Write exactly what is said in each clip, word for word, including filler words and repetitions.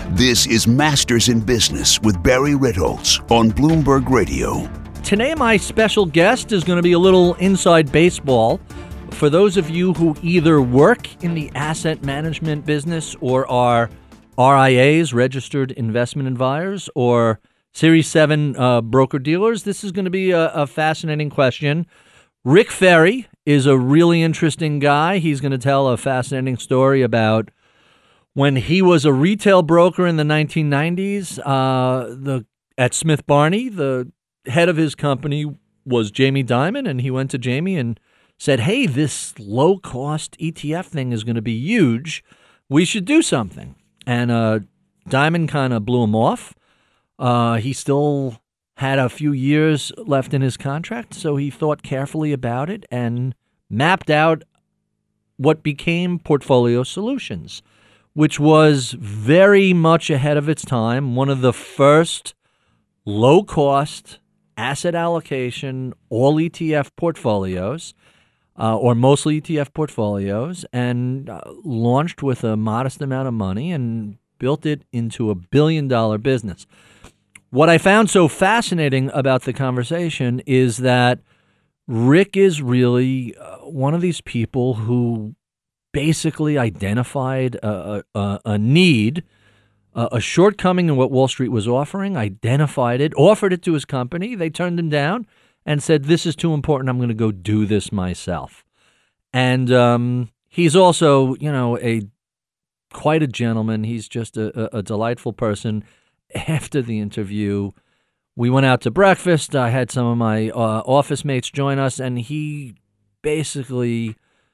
This is Masters in Business with Barry Ritholtz on Bloomberg Radio. Today, my special guest is going to be a little inside baseball. For those of you who either work in the asset management business or are R I As, registered investment advisors, or Series seven uh, broker-dealers, this is going to be a, a fascinating question. Rick Ferri is a really interesting guy. He's going to tell a fascinating story about when he was a retail broker in the nineteen nineties. Uh, the at Smith Barney, the head of his company was Jamie Dimon, and he went to Jamie and said, hey, this low-cost E T F thing is going to be huge. We should do something. And uh, Dimon kind of blew him off. Uh, he still had a few years left in his contract, so he thought carefully about it and mapped out what became Portfolio Solutions, which was very much ahead of its time, one of the first low-cost asset allocation, all E T F portfolios, uh, or mostly E T F portfolios, and uh, launched with a modest amount of money and built it into a billion-dollar business. What I found so fascinating about the conversation is that Rick is really uh, one of these people who basically identified a, a, a need, a, a shortcoming in what Wall Street was offering, identified it, offered it to his company. They turned him down and said, this is too important. I'm going to go do this myself. And um, he's also, you know, a quite a gentleman. He's just a, a, a delightful person. After the interview, we went out to breakfast. I had some of my uh, office mates join us, and he basically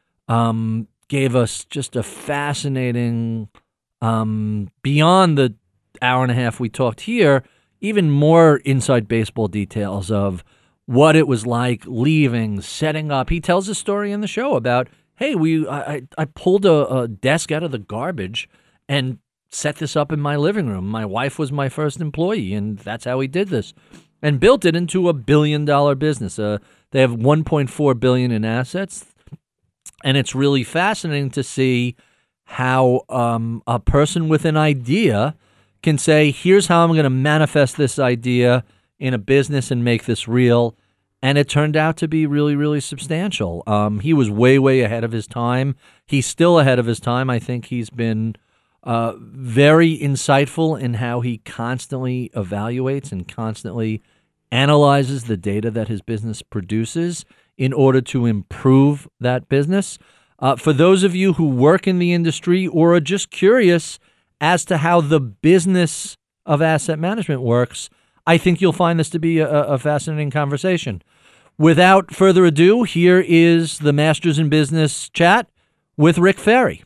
um, gave us just a fascinating, um, beyond the hour and a half we talked here, even more inside baseball details of what it was like leaving, setting up. He tells a story in the show about, hey, we I, I pulled a, a desk out of the garbage and set this up in my living room. My wife was my first employee, and that's how we did this, and built it into a billion-dollar business. Uh, they have one point four billion dollars in assets, and it's really fascinating to see how um, a person with an idea can say, here's how I'm going to manifest this idea in a business and make this real, and it turned out to be really, really substantial. Um, he was way, way ahead of his time. He's still ahead of his time. I think he's been Uh, very insightful in how he constantly evaluates and constantly analyzes the data that his business produces in order to improve that business. Uh, for those of you who work in the industry or are just curious as to how the business of asset management works, I think you'll find this to be a, a fascinating conversation. Without further ado, here is the Masters in Business chat with Rick Ferri.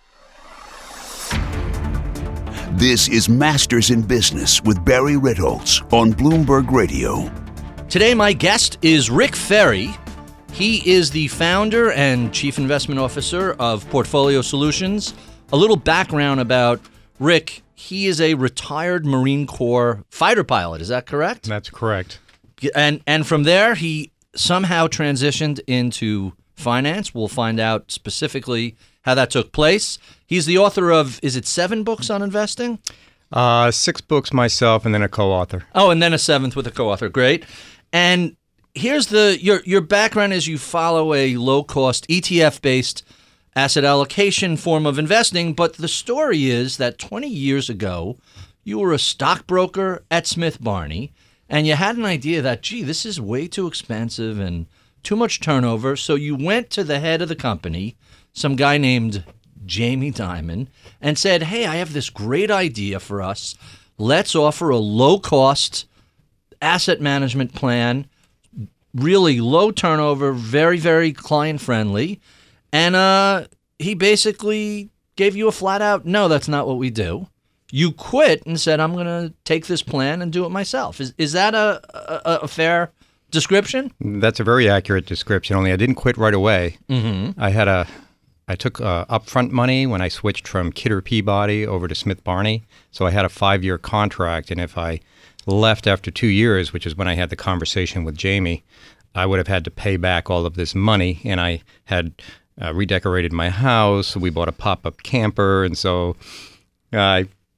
This is Masters in Business with Barry Ritholtz on Bloomberg Radio. Today, my guest is Rick Ferri. He is the founder and chief investment officer of Portfolio Solutions. A little background about Rick. He is a retired Marine Corps fighter pilot. Is that correct? That's correct. And and from there, he somehow transitioned into finance. We'll find out specifically how that took place. He's the author of, is it seven books on investing? Uh, six books myself and then a co-author. Oh, and then a seventh with a co-author. Great. And here's the, your your background is you follow a low-cost E T F-based asset allocation form of investing, but the story is that twenty years ago, you were a stockbroker at Smith Barney, and you had an idea that, gee, this is way too expensive and too much turnover, so you went to the head of the company, some guy named Jamie Dimon, and said, hey, I have this great idea for us. Let's offer a low-cost asset management plan, really low turnover, very, very client-friendly. And uh, he basically gave you a flat-out, no, that's not what we do. You quit and said, I'm going to take this plan and do it myself. Is is that a, a, a fair description? That's a very accurate description, only I didn't quit right away. Mm-hmm. I had a, I took uh, upfront money when I switched from Kidder Peabody over to Smith Barney. So I had a five-year contract, and if I left after two years, which is when I had the conversation with Jamie, I would have had to pay back all of this money, and I had uh, redecorated my house. We bought a pop-up camper, and so I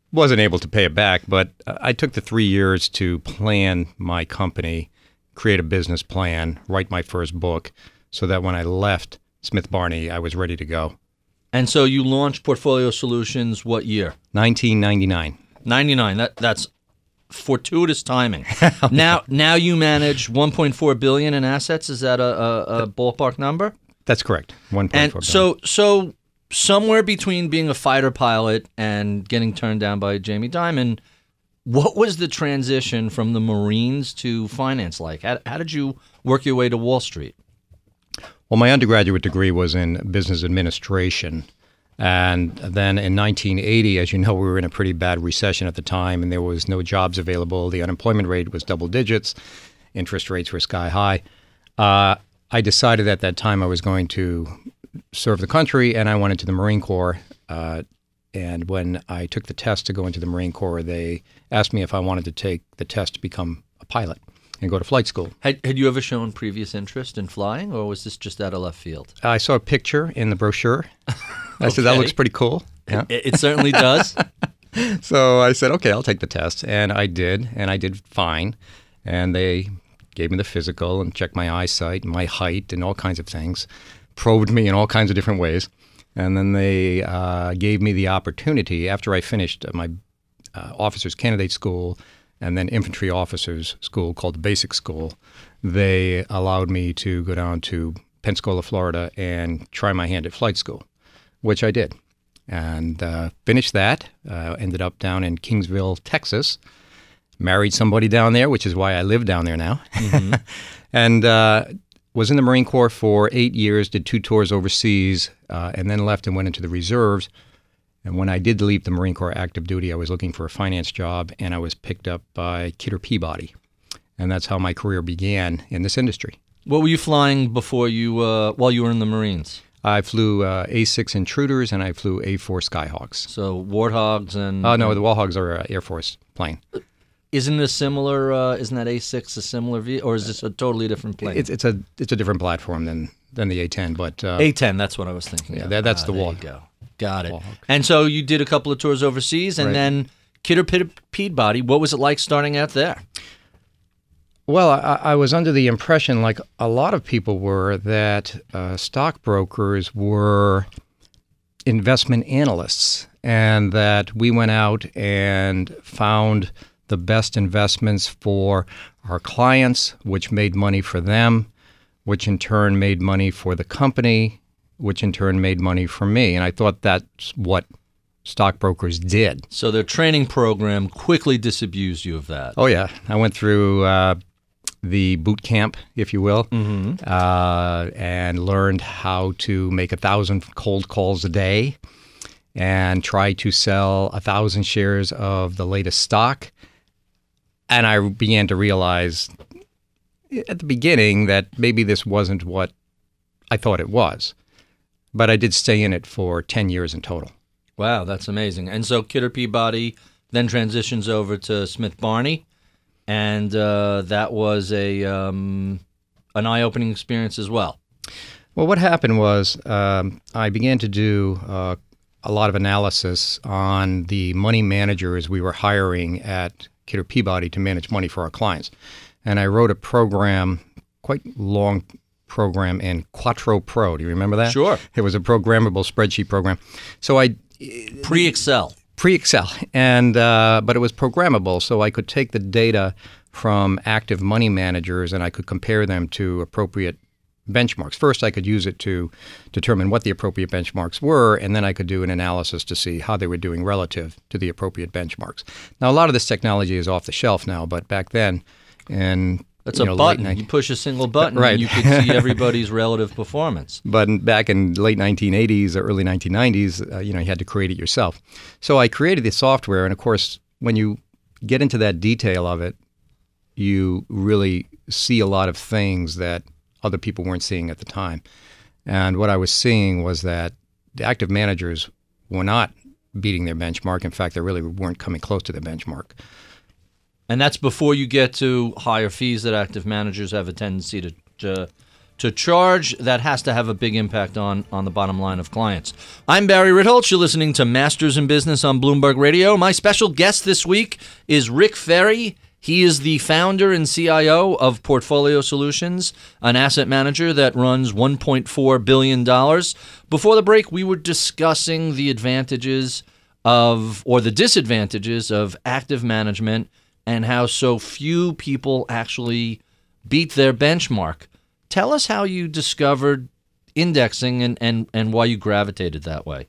wasn't able to pay it back, but I took the three years to plan my company, create a business plan, write my first book, so that when I left Smith Barney, I was ready to go. And so you launched Portfolio Solutions what year? nineteen ninety-nine. ninety-nine. That that's fortuitous timing. now now you manage one point four billion dollars in assets. Is that a, a, a ballpark number? That's correct. one point four And so so somewhere between being a fighter pilot and getting turned down by Jamie Dimon, what was the transition from the Marines to finance like? How, how did you work your way to Wall Street? Well, my undergraduate degree was in business administration. And then in nineteen eighty, as you know, we were in a pretty bad recession at the time, and there was no jobs available. The unemployment rate was double digits. Interest rates were sky high. Uh, I decided at that time I was going to serve the country, and I went into the Marine Corps. Uh, and when I took the test to go into the Marine Corps, they asked me if I wanted to take the test to become a pilot and go to flight school. Had, had you ever shown previous interest in flying, or was this just out of left field? I saw a picture in the brochure. I said, that Okay. looks pretty cool. Yeah. It, it certainly does. So I said, okay, I'll take the test. And I did, and I did fine. And they gave me the physical and checked my eyesight and my height and all kinds of things, probed me in all kinds of different ways. And then they uh, gave me the opportunity, after I finished my uh, officer's candidate school and then infantry officers school called the basic school, they allowed me to go down to Pensacola, Florida, and try my hand at flight school, which I did. And uh, finished that, uh, ended up down in Kingsville, Texas, married somebody down there, which is why I live down there now, mm-hmm. and uh, was in the Marine Corps for eight years, did two tours overseas, uh, and then left and went into the reserves. And when I did leave the Marine Corps active duty, I was looking for a finance job, and I was picked up by Kidder Peabody. And that's how my career began in this industry. What were you flying before you, uh, while you were in the Marines? I flew uh, A six Intruders, and I flew A four Skyhawks. So Warthogs and... Oh, no, the Warthogs are an Air Force plane. Isn't it a similar, uh, isn't that A six a similar vehicle, or is this a totally different plane? It's it's a it's a different platform than, than the A ten, but... Uh, A ten, that's what I was thinking. Yeah, of. that, that's ah, the there wall. you go. Got it. Warhawk. And so you did a couple of tours overseas, and Right. then Kidder Pe- Peabody, what was it like starting out there? Well, I, I was under the impression, like a lot of people were, that uh, stockbrokers were investment analysts, and that we went out and found the best investments for our clients, which made money for them, which in turn made money for the company, which in turn made money for me. And I thought that's what stockbrokers did. So their training program quickly disabused you of that. Oh, yeah. I went through uh, the boot camp, if you will, mm-hmm. uh, and learned how to make a thousand cold calls a day and try to sell a thousand shares of the latest stock. And I began to realize at the beginning that maybe this wasn't what I thought it was. But I did stay in it for ten years in total. Wow, that's amazing. And so Kidder Peabody then transitions over to Smith Barney, and uh, that was a um, an eye-opening experience as well. Well, what happened was um, I began to do uh, a lot of analysis on the money managers we were hiring at Kidder Peabody to manage money for our clients. And I wrote a program, quite long program in Quattro Pro. Do you remember that? Sure. It was a programmable spreadsheet program. So I... Pre-Excel. Pre-Excel, and uh, but it was programmable, so I could take the data from active money managers and I could compare them to appropriate benchmarks. First, I could use it to determine what the appropriate benchmarks were, and then I could do an analysis to see how they were doing relative to the appropriate benchmarks. Now, a lot of this technology is off the shelf now, but back then, and That's you a know, button. late You push a single button, Right. and you can see everybody's relative performance. But in- back in late nineteen eighties or early nineteen nineties, uh, you know, you had to create it yourself. So I created the software, and of course, when you get into that detail of it, you really see a lot of things that other people weren't seeing at the time. And what I was seeing was that the active managers were not beating their benchmark. In fact, they really weren't coming close to their benchmark. And that's before you get to higher fees that active managers have a tendency to to, to charge, that has to have a big impact on, on the bottom line of clients. I'm Barry Ritholtz. You're listening to Masters in Business on Bloomberg Radio. My special guest this week is Rick Ferri. He is the founder and C I O of Portfolio Solutions, an asset manager that runs one point four billion dollars. Before the break, we were discussing the advantages of, or the disadvantages of active management and how so few people actually beat their benchmark. Tell us how you discovered indexing and, and, and why you gravitated that way.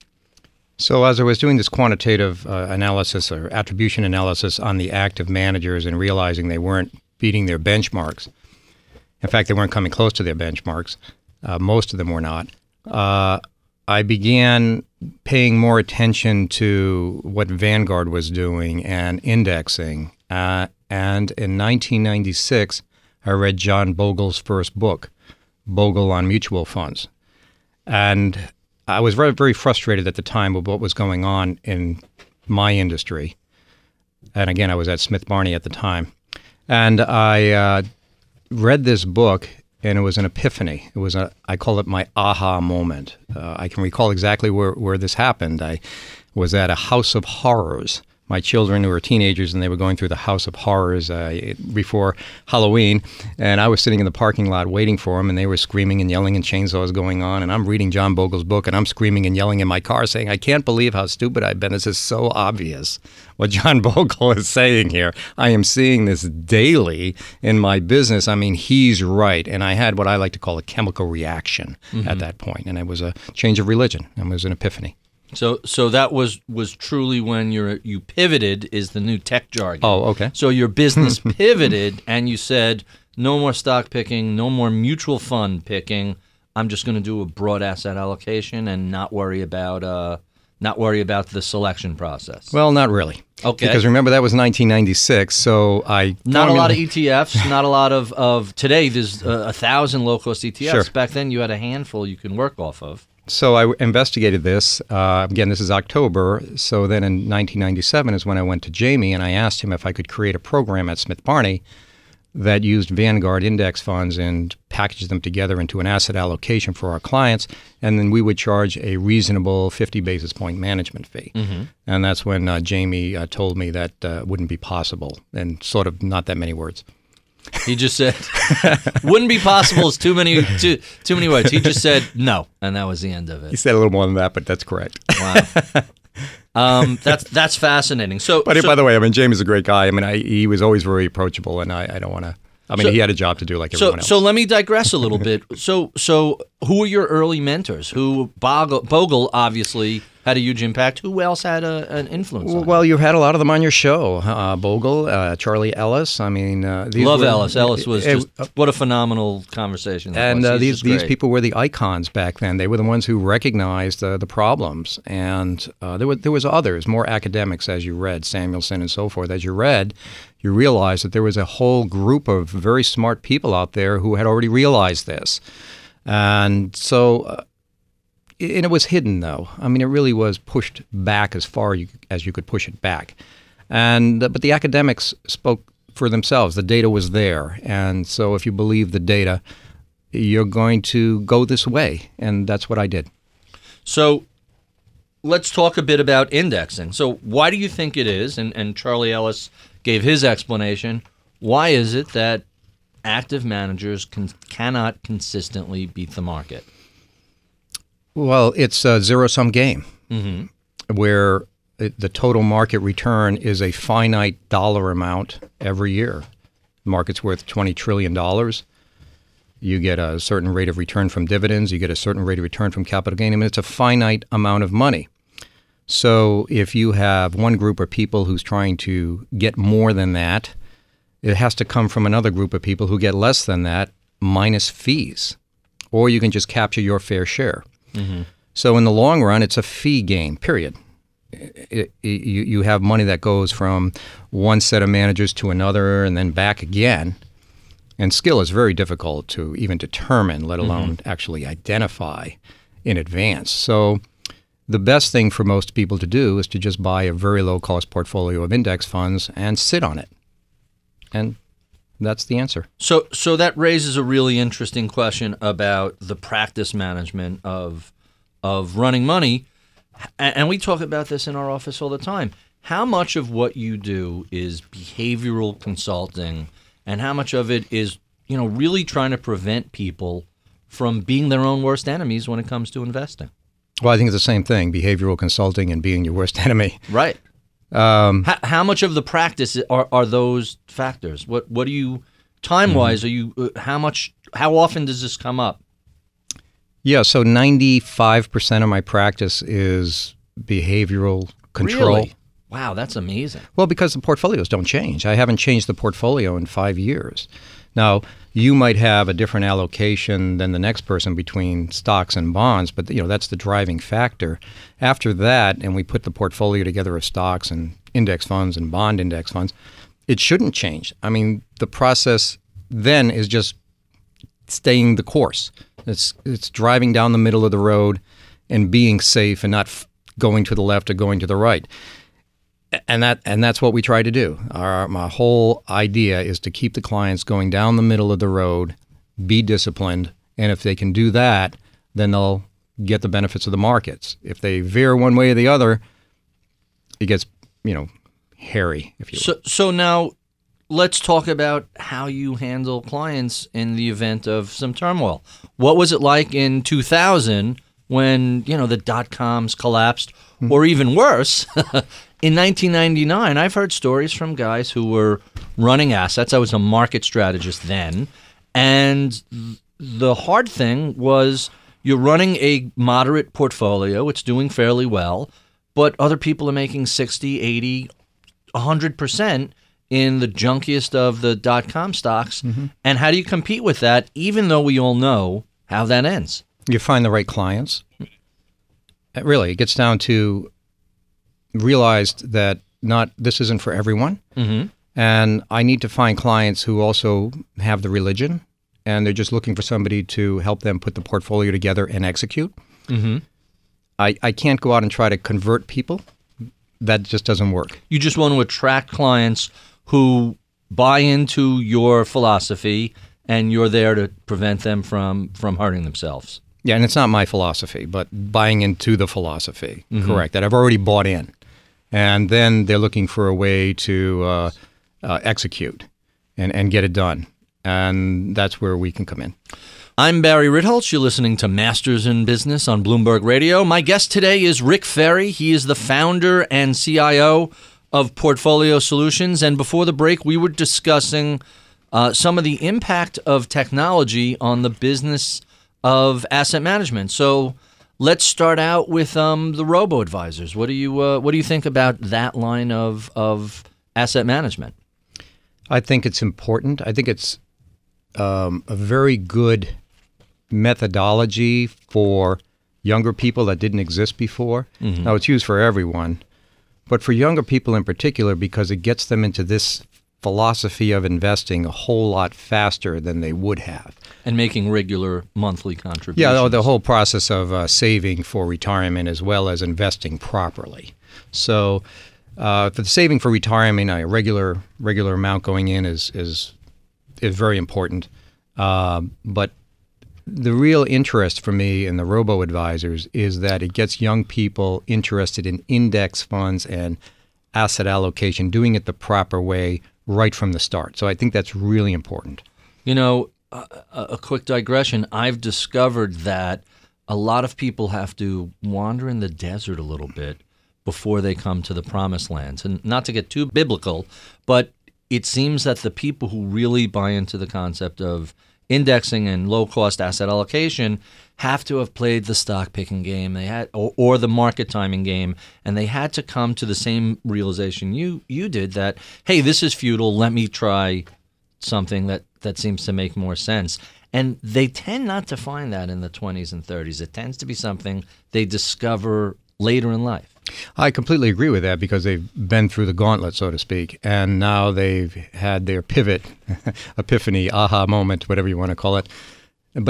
So as I was doing this quantitative uh, analysis or attribution analysis on the active managers and realizing they weren't beating their benchmarks, in fact, they weren't coming close to their benchmarks, uh, most of them were not, uh, I began paying more attention to what Vanguard was doing and indexing. Uh, and in nineteen ninety-six, I read John Bogle's first book, Bogle on Mutual Funds. And I was very, very frustrated at the time with what was going on in my industry. And again, I was at Smith Barney at the time. And I uh, read this book, and it was an epiphany. It was a, I call it my aha moment. Uh, I can recall exactly where, where this happened. I was at a House of Horrors. My children who were teenagers, and they were going through the House of Horrors uh, before Halloween, and I was sitting in the parking lot waiting for them, and they were screaming and yelling and chainsaws going on, and I'm reading John Bogle's book, and I'm screaming and yelling in my car saying, I can't believe how stupid I've been. This is so obvious what John Bogle is saying here. I am seeing this daily in my business. I mean, he's right, and I had what I like to call a chemical reaction mm-hmm. at that point, and it was a change of religion. It was an epiphany. So, so that was, was truly when you're you pivoted, is the new tech jargon. Oh, okay. So your business pivoted, and you said, no more stock picking, no more mutual fund picking. I'm just going to do a broad asset allocation and not worry about uh, not worry about the selection process. Well, not really. Okay. Because remember, that was nineteen ninety-six, so I... Not a lot of E T Fs, not a lot of... of today, there's uh, a thousand low-cost E T Fs. Sure. Back then, you had a handful you can work off of. So I investigated this. Uh, again, this is October. So then in nineteen ninety-seven is when I went to Jamie and I asked him if I could create a program at Smith Barney that used Vanguard index funds and packaged them together into an asset allocation for our clients. And then we would charge a reasonable fifty basis point management fee. Mm-hmm. And that's when uh, Jamie uh, told me that uh, wouldn't be possible, in sort of not that many words. He just said, wouldn't be possible is too many too, too many words. He just said no, and that was the end of it. He said a little more than that, but that's correct. Wow. Um, that's that's fascinating. So, but so, by the way, I mean, James is a great guy. I mean, I, he was always very approachable, and I, I don't want to, I mean, so, he had a job to do like everyone so, else. So let me digress a little bit. So, so who were your early mentors? Who, Bogle, Bogle obviously had a huge impact. Who else had a, an influence on Well, you? you've had a lot of them on your show. Uh, Bogle, uh, Charlie Ellis. I mean, uh, these Love were, Ellis. Ellis was uh, just, uh, what a phenomenal conversation that And was. uh, He's these just these great. people were the icons back then. They were the ones who recognized uh, the problems. And uh, there were there was others, more academics as you read, Samuelson and so forth. As you read, you realized that there was a whole group of very smart people out there who had already realized this. And so... Uh, And it was hidden, though. I mean, it really was pushed back as far you, as you could push it back. And uh, but the academics spoke for themselves. The data was there. And so if you believe the data, you're going to go this way. And that's what I did. So let's talk a bit about indexing. So why do you think it is, and, and Charlie Ellis gave his explanation, why is it that active managers can, cannot consistently beat the market? Well, it's a zero-sum game Mm-hmm. where it, the total market return is a finite dollar amount every year. The market's worth twenty trillion dollars. You get a certain rate of return from dividends. You get a certain rate of return from capital gain. I mean, it's a finite amount of money. So if you have one group of people who's trying to get more than that, it has to come from another group of people who get less than that minus fees. Or you can just capture your fair share. Mm-hmm. So in the long run, it's a fee game, period. It, it, you, you have money that goes from one set of managers to another and then back again. And skill is very difficult to even determine, let alone mm-hmm. actually identify in advance. So the best thing for most people to do is to just buy a very low-cost portfolio of index funds and sit on it. And that's the answer. So, so that raises a really interesting question about the practice management of of running money, and, and we talk about this in our office all the time. How much of what you do is behavioral consulting, and how much of it is, you know, really trying to prevent people from being their own worst enemies when it comes to investing? Well, I think it's the same thing: behavioral consulting and being your worst enemy. Right. Um, how, how much of the practice are, are those factors? What What do you time wise? Mm-hmm. Are you uh, how much? How often does this come up? Yeah. So ninety-five percent of my practice is behavioral control. Really? Wow, that's amazing. Well, because the portfolios don't change. I haven't changed the portfolio in five years. Now, you might have a different allocation than the next person between stocks and bonds, but you know that's the driving factor. After that, and we put the portfolio together of stocks and index funds and bond index funds, it shouldn't change. I mean, the process then is just staying the course. It's it's driving down the middle of the road and being safe and not f- going to the left or going to the right. And that and that's what we try to do. Our my whole idea is to keep the clients going down the middle of the road, be disciplined, and if they can do that, then they'll get the benefits of the markets. If they veer one way or the other, it gets, you know, hairy, if you will. So so now let's talk about how you handle clients in the event of some turmoil. What was it like in two thousand when, you know, the dot-coms collapsed, mm-hmm. or even worse, in nineteen ninety-nine, I've heard stories from guys who were running assets. I was a market strategist then. And the hard thing was you're running a moderate portfolio. It's doing fairly well. But other people are making sixty, eighty, one hundred percent in the junkiest of the dot-com stocks. Mm-hmm. And how do you compete with that, even though we all know how that ends? You find the right clients. Really, it gets down to realized that not this isn't for everyone, mm-hmm. and I need to find clients who also have the religion, and they're just looking for somebody to help them put the portfolio together and execute. Mm-hmm. I, I can't go out and try to convert people. That just doesn't work. You just want to attract clients who buy into your philosophy, and you're there to prevent them from, from hurting themselves. Yeah, and it's not my philosophy, but buying into the philosophy, mm-hmm. correct, that I've already bought in. And then they're looking for a way to uh, uh, execute and, and get it done. And that's where we can come in. I'm Barry Ritholtz. You're listening to Masters in Business on Bloomberg Radio. My guest today is Rick Ferri. He is the founder and C I O of Portfolio Solutions. And before the break, we were discussing uh, some of the impact of technology on the business of asset management. So let's start out with um, the robo-advisors. What do you uh, what do you think about that line of of asset management? I think it's important. I think it's um, a very good methodology for younger people that didn't exist before. Mm-hmm. Now, it's used for everyone, but for younger people in particular, because it gets them into this philosophy of investing a whole lot faster than they would have. And making regular monthly contributions. Yeah, the whole process of uh, saving for retirement as well as investing properly. So uh, for the saving for retirement, a regular regular amount going in is is is very important. Uh, but the real interest for me in the robo-advisors is that it gets young people interested in index funds and asset allocation, doing it the proper way right from the start. So I think that's really important. You know, a, a quick digression. I've discovered that a lot of people have to wander in the desert a little bit before they come to the promised lands. And not to get too biblical, but it seems that the people who really buy into the concept of indexing and low-cost asset allocation have to have played the stock picking game, they had, or, or the market timing game, and they had to come to the same realization you you did that, hey, this is futile. Let me try something that, that seems to make more sense. And they tend not to find that in the twenties and thirties. It tends to be something they discover later in life. I completely agree with that because they've been through the gauntlet, so to speak, and now they've had their pivot, epiphany, aha moment, whatever you want to call it. But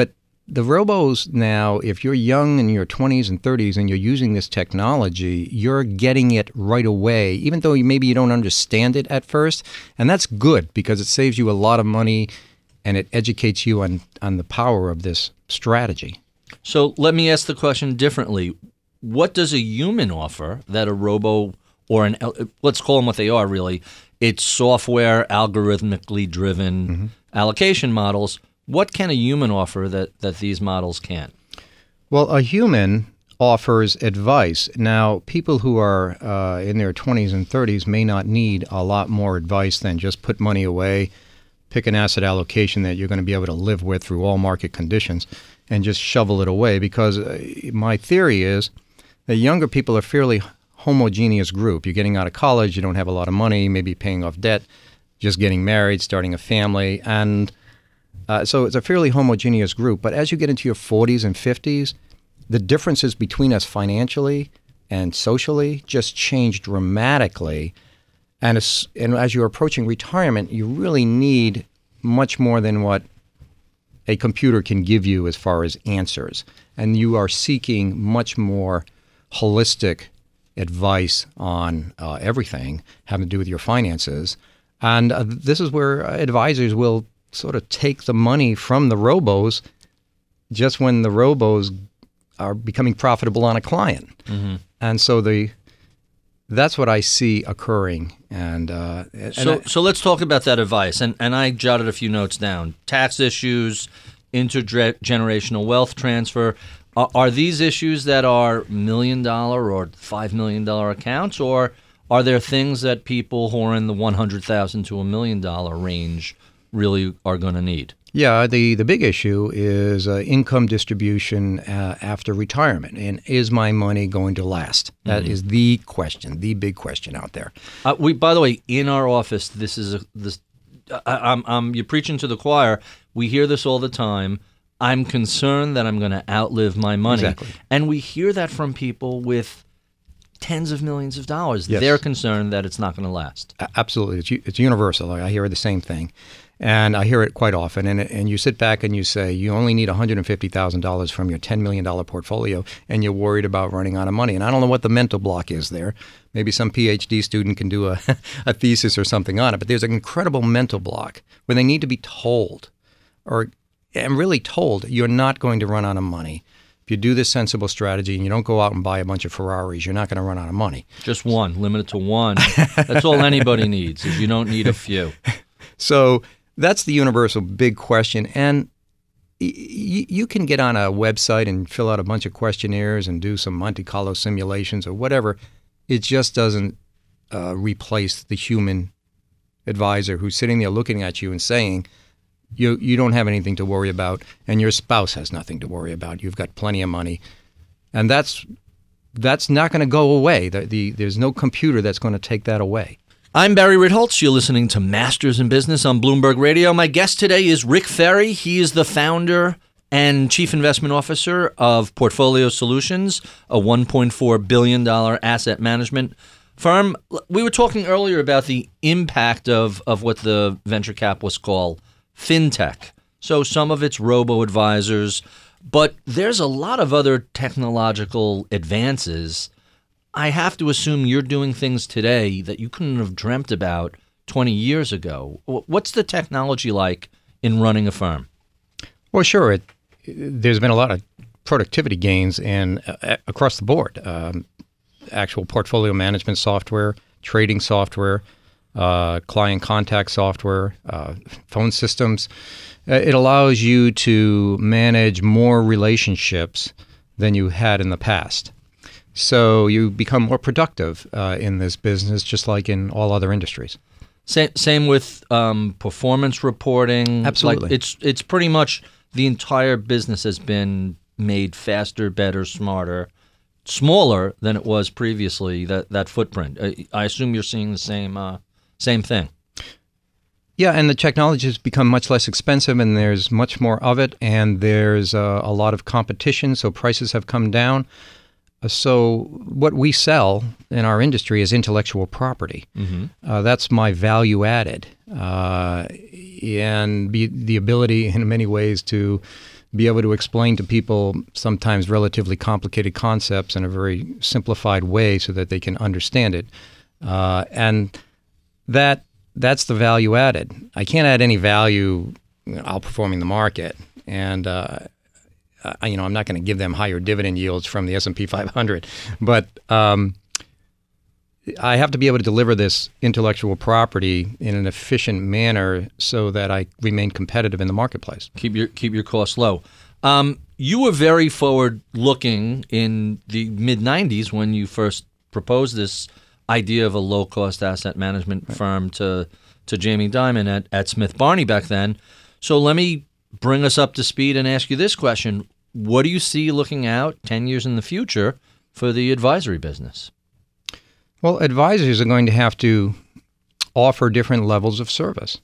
the robos now, if you're young in your twenties and thirties and you're using this technology, you're getting it right away, even though you, maybe you don't understand it at first. And that's good because it saves you a lot of money and it educates you on, on the power of this strategy. So let me ask the question differently. What does a human offer that a robo or an, let's call them what they are really, it's software, algorithmically driven mm-hmm. allocation models. What can a human offer that, that these models can't? Well, a human offers advice. Now, people who are uh, in their twenties and thirties may not need a lot more advice than just put money away, pick an asset allocation that you're going to be able to live with through all market conditions, and just shovel it away. Because uh, my theory is that younger people are a fairly homogeneous group. You're getting out of college, you don't have a lot of money, maybe paying off debt, just getting married, starting a family, and Uh, so it's a fairly homogeneous group. But as you get into your forties and fifties, the differences between us financially and socially just change dramatically. And as, and as you're approaching retirement, you really need much more than what a computer can give you as far as answers. And you are seeking much more holistic advice on uh, everything having to do with your finances. And uh, this is where advisors will sort of take the money from the robos just when the robos are becoming profitable on a client. Mm-hmm. And so the that's what I see occurring. And, uh, and so I, so let's talk about that advice. And and I jotted a few notes down. Tax issues, intergenerational wealth transfer. Are, are these issues that are million dollar or five million dollar accounts, or are there things that people who are in the one hundred thousand to a million dollar range really are going to need? Yeah, the, the big issue is uh, income distribution uh, after retirement. And is my money going to last? That mm-hmm. is the question, the big question out there. Uh, we, by the way, in our office, this is a, this. I, I'm, I'm you're preaching to the choir. We hear this all the time. I'm concerned that I'm going to outlive my money, exactly. And we hear that from people with tens of millions of dollars. Yes. They're concerned that it's not going to last. A- absolutely, it's it's universal. I hear the same thing. And I hear it quite often. And and you sit back and you say, you only need one hundred fifty thousand dollars from your ten million dollars portfolio, and you're worried about running out of money. And I don't know what the mental block is there. Maybe some P H D student can do a, a thesis or something on it. But there's an incredible mental block where they need to be told, or and really told, you're not going to run out of money. If you do this sensible strategy and you don't go out and buy a bunch of Ferraris, you're not going to run out of money. Just one, limited to one. That's all anybody needs, is you don't need a few. So that's the universal big question. And y- you can get on a website and fill out a bunch of questionnaires and do some Monte Carlo simulations or whatever. It just doesn't uh, replace the human advisor who's sitting there looking at you and saying, you you don't have anything to worry about, and your spouse has nothing to worry about. You've got plenty of money. And that's that's not going to go away. The, the, there's no computer that's going to take that away. I'm Barry Ritholtz. You're listening to Masters in Business on Bloomberg Radio. My guest today is Rick Ferri. He is the founder and chief investment officer of Portfolio Solutions, a one point four billion dollars asset management firm. We were talking earlier about the impact of, of what the venture capitalists call fintech. So some of it's robo-advisors, but there's a lot of other technological advances. I have to assume you're doing things today that you couldn't have dreamt about twenty years ago. What's the technology like in running a firm? Well, sure. It, there's been a lot of productivity gains in uh, across the board. Um, actual portfolio management software, trading software, uh, client contact software, uh, phone systems. Uh, it allows you to manage more relationships than you had in the past. So you become more productive uh, in this business, just like in all other industries. Same, same with um, performance reporting. Absolutely. Like it's it's pretty much the entire business has been made faster, better, smarter, smaller than it was previously. That that footprint. I, I assume you're seeing the same uh, same thing. Yeah, and the technology has become much less expensive, and there's much more of it, and there's uh, a lot of competition, so prices have come down. So what we sell in our industry is intellectual property. Mm-hmm. Uh, that's my value added, uh, and be, the ability in many ways to be able to explain to people sometimes relatively complicated concepts in a very simplified way so that they can understand it. Uh, and that that's the value added. I can't add any value, you know, outperforming the market. And, uh, I, you know, I'm not going to give them higher dividend yields from the S and P five hundred. But um, I have to be able to deliver this intellectual property in an efficient manner so that I remain competitive in the marketplace. Keep your keep your costs low. Um, you were very forward-looking in the mid nineties when you first proposed this idea of a low-cost asset management right. firm to to Jamie Dimon at, at Smith Barney back then. So let me bring us up to speed and ask you this question. What do you see looking out ten years in the future for the advisory business? Well, advisors are going to have to offer different levels of service.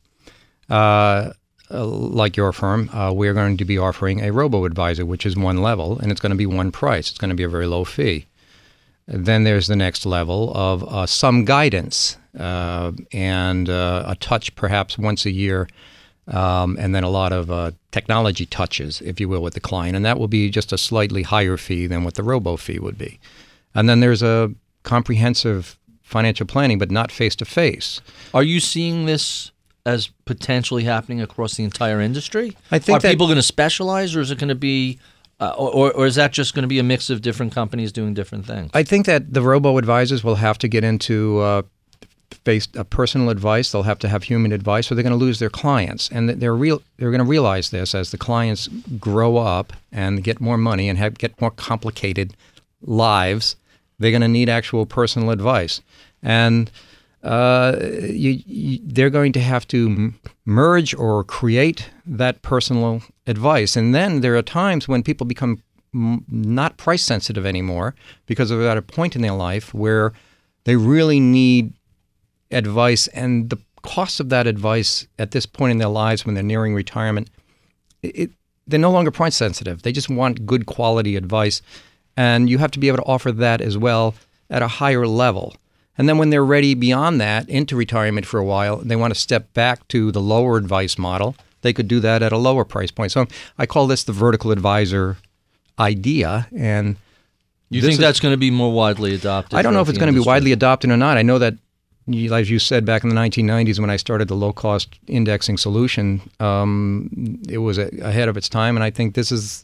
Uh, like your firm, uh, we're going to be offering a robo-advisor, which is one level, and it's going to be one price. It's going to be a very low fee. Then there's the next level of uh, some guidance uh, and uh, a touch perhaps once a year, um, and then a lot of uh, technology touches, if you will, with the client. And that will be just a slightly higher fee than what the robo fee would be. And then there's a comprehensive financial planning, but not face-to-face. Are you seeing this as potentially happening across the entire industry? I think Are that, people going to specialize, or is it going to be, uh, or, or is that just going to be a mix of different companies doing different things? I think that the robo-advisors will have to get into uh, face, uh, personal advice. They'll have to have human advice, or they're going to lose their clients. And they're real. They're going to realize this as the clients grow up and get more money and have, get more complicated lives. They're going to need actual personal advice. And uh, you, you, they're going to have to m- merge or create that personal advice. And then there are times when people become m- not price sensitive anymore because they're at a point in their life where they really need advice. And the cost of that advice at this point in their lives when they're nearing retirement, it, they're no longer price sensitive. They just want good quality advice. And you have to be able to offer that as well at a higher level. And then when they're ready beyond that, into retirement for a while, they want to step back to the lower advice model, they could do that at a lower price point. So I call this the vertical advisor idea. And you think that's going to be more widely adopted? I don't know if it's going to be widely adopted or not. I know that, as you said, back in the nineteen nineties when I started the low-cost indexing solution, um, it was a, ahead of its time. And I think this is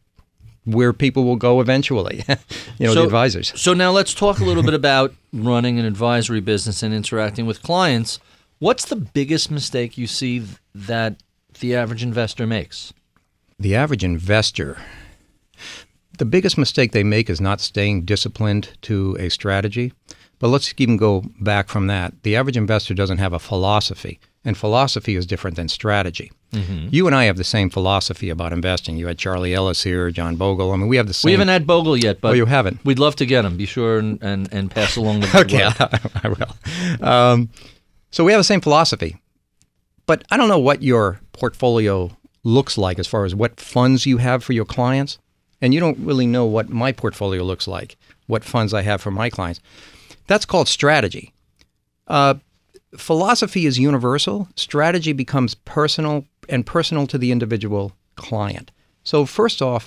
where people will go eventually, you know, so, the advisors. So now let's talk a little bit about running an advisory business and interacting with clients. What's the biggest mistake you see that the average investor makes? The average investor, the biggest mistake they make is not staying disciplined to a strategy. But let's even go back from that. The average investor doesn't have a philosophy, and philosophy is different than strategy. Mm-hmm. You and I have the same philosophy about investing. You had Charlie Ellis here, John Bogle. I mean, we have the same. We haven't had Bogle yet, but oh, you haven't. We'd love to get him. Be sure and, and, and pass along the good okay, word. I will. Um, so we have the same philosophy, but I don't know what your portfolio looks like as far as what funds you have for your clients, and you don't really know what my portfolio looks like, what funds I have for my clients. That's called strategy. Uh, philosophy is universal. Strategy becomes personal and personal to the individual client. So first off,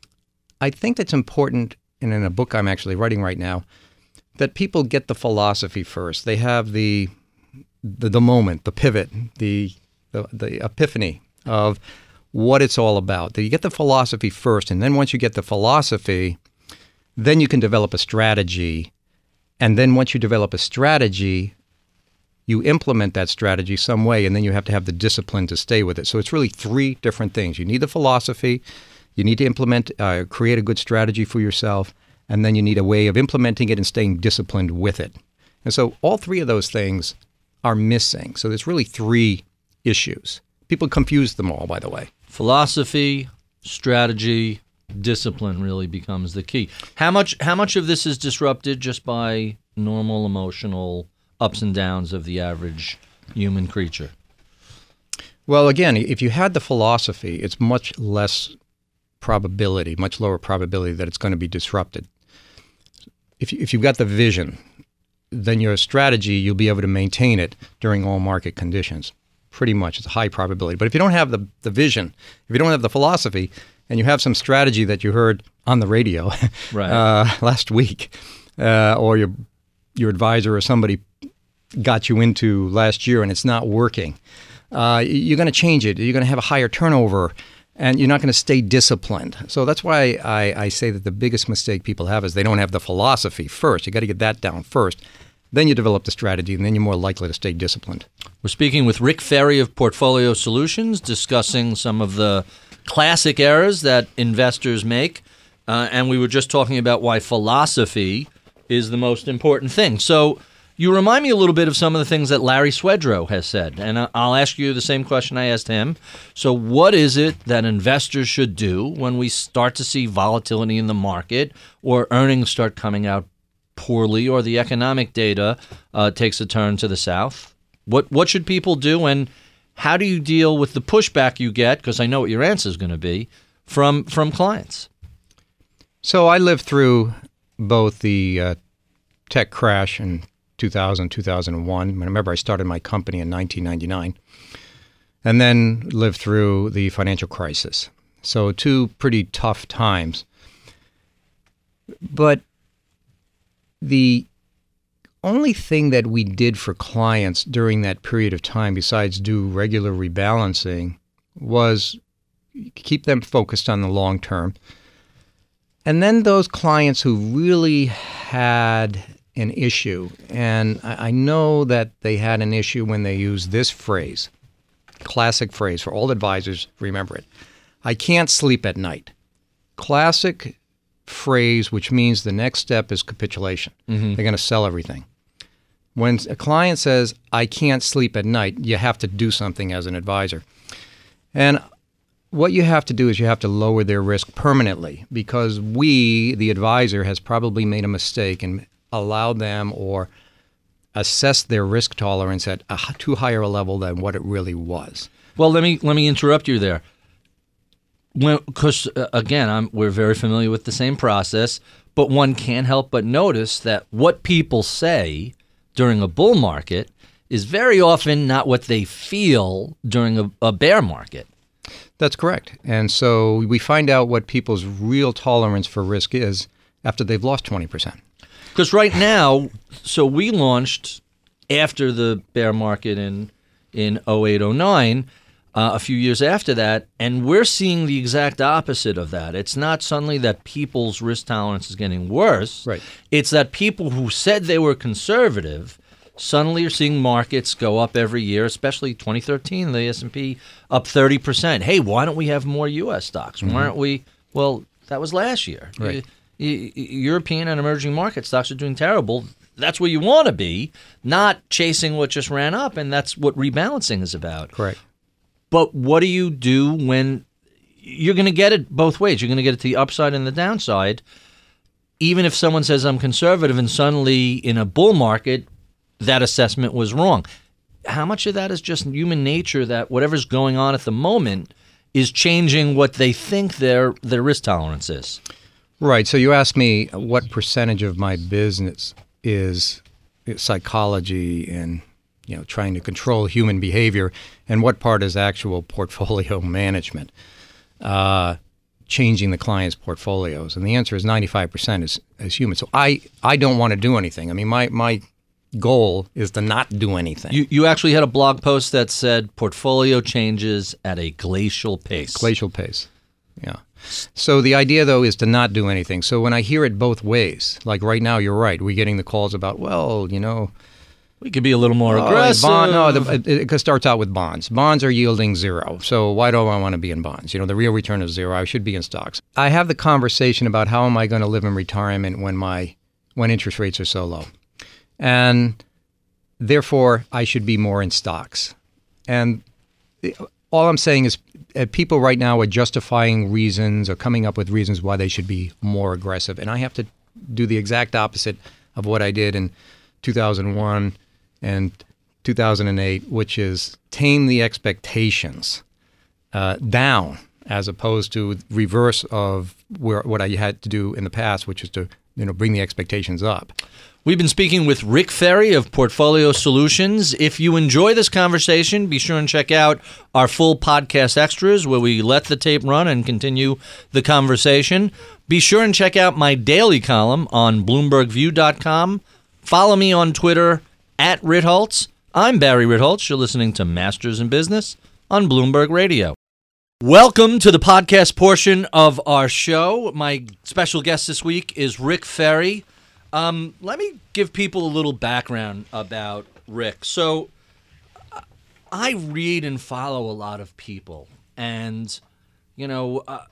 I think that's important, and in a book I'm actually writing right now, that people get the philosophy first. They have the the, the moment, the pivot, the, the the epiphany of what it's all about. You get the philosophy first, and then once you get the philosophy, then you can develop a strategy. And then once you develop a strategy, you implement that strategy some way, and then you have to have the discipline to stay with it. So it's really three different things. You need the philosophy, you need to implement, uh, create a good strategy for yourself, and then you need a way of implementing it and staying disciplined with it. And so all three of those things are missing. So there's really three issues. People confuse them all, by the way. Philosophy, strategy, discipline really becomes the key. How much how much of this is disrupted just by normal emotional ups and downs of the average human creature? Well, again, if you had the philosophy, it's much less probability, much lower probability that it's going to be disrupted. If, you, if you've got the vision, then your strategy, you'll be able to maintain it during all market conditions. Pretty much. It's a high probability. But if you don't have the, the vision, if you don't have the philosophy, and you have some strategy that you heard on the radio right. uh, last week, uh, or your your advisor or somebody got you into last year and it's not working, uh, you're going to change it. You're going to have a higher turnover, and you're not going to stay disciplined. So that's why I, I say that the biggest mistake people have is they don't have the philosophy first. You got to get that down first. Then you develop the strategy, and then you're more likely to stay disciplined. We're speaking with Rick Ferri of Portfolio Solutions, discussing some of the classic errors that investors make, uh, and we were just talking about why philosophy is the most important thing. So you remind me a little bit of some of the things that Larry Swedroe has said, and I'll ask you the same question I asked him. So what is it that investors should do when we start to see volatility in the market or earnings start coming out poorly, or the economic data uh, takes a turn to the south? What what should people do, and how do you deal with the pushback you get, because I know what your answer is going to be, from from clients? So I lived through both the uh, tech crash in two thousand, two thousand one. I remember I started my company in nineteen ninety-nine, and then lived through the financial crisis. So two pretty tough times. But the only thing that we did for clients during that period of time, besides do regular rebalancing, was keep them focused on the long term. And then those clients who really had an issue, and I know that they had an issue when they used this phrase, classic phrase for all advisors, remember it: I can't sleep at night. Classic phrase, which means the next step is capitulation. Mm-hmm. They're going to sell everything. When a client says, I can't sleep at night, you have to do something as an advisor. And what you have to do is you have to lower their risk permanently, because we, the advisor, has probably made a mistake and allowed them or assessed their risk tolerance at a too higher a level than what it really was. Well, let me let me interrupt you there. Because, uh, again, I'm, we're very familiar with the same process, but one can't help but notice that what people say during a bull market is very often not what they feel during a, a bear market. That's correct. And so we find out what people's real tolerance for risk is after they've lost twenty percent. Because right now, so we launched after the bear market in, in oh eight, oh nine, Uh, a few years after that, and we're seeing the exact opposite of that. It's not suddenly that people's risk tolerance is getting worse. Right. It's that people who said they were conservative suddenly are seeing markets go up every year, especially twenty thirteen, the S and P up thirty percent. Hey, why don't we have more U S stocks? Mm-hmm. Why aren't we? Well, that was last year. Right. You, you, European and emerging market stocks are doing terrible. That's where you want to be, not chasing what just ran up, and that's what rebalancing is about. Correct. But what do you do when you're going to get it both ways? You're going to get it to the upside and the downside. Even if someone says I'm conservative and suddenly in a bull market, that assessment was wrong. How much of that is just human nature, that whatever's going on at the moment is changing what they think their, their risk tolerance is? Right. So you asked me what percentage of my business is psychology and you know, trying to control human behavior, and what part is actual portfolio management, uh, changing the client's portfolios. And the answer is ninety-five percent is, is human. So I, I don't want to do anything. I mean, my, my goal is to not do anything. You, you actually had a blog post that said portfolio changes at a glacial pace. Glacial pace, yeah. So the idea, though, is to not do anything. So when I hear it both ways, like right now, you're right, we're getting the calls about, well, you know, we could be a little more oh, aggressive. Bond, no, the, it, it starts out with bonds. Bonds are yielding zero. So why do I want to be in bonds? You know, the real return is zero. I should be in stocks. I have the conversation about how am I going to live in retirement when my when interest rates are so low, and therefore I should be more in stocks. And the, all I'm saying is, uh, people right now are justifying reasons or coming up with reasons why they should be more aggressive, and I have to do the exact opposite of what I did in two thousand one. And two thousand eight, which is tame the expectations uh, down, as opposed to reverse of where what I had to do in the past, which is to you know bring the expectations up. We've been speaking with Rick Ferri of Portfolio Solutions. If you enjoy this conversation, be sure and check out our full podcast extras where we let the tape run and continue the conversation. Be sure and check out my daily column on Bloomberg View dot com. Follow me on Twitter at Ritholtz. I'm Barry Ritholtz. You're listening to Masters in Business on Bloomberg Radio. Welcome to the podcast portion of our show. My special guest this week is Rick Ferri. Um, let me give people a little background about Rick. So I read and follow a lot of people, and, you know, uh,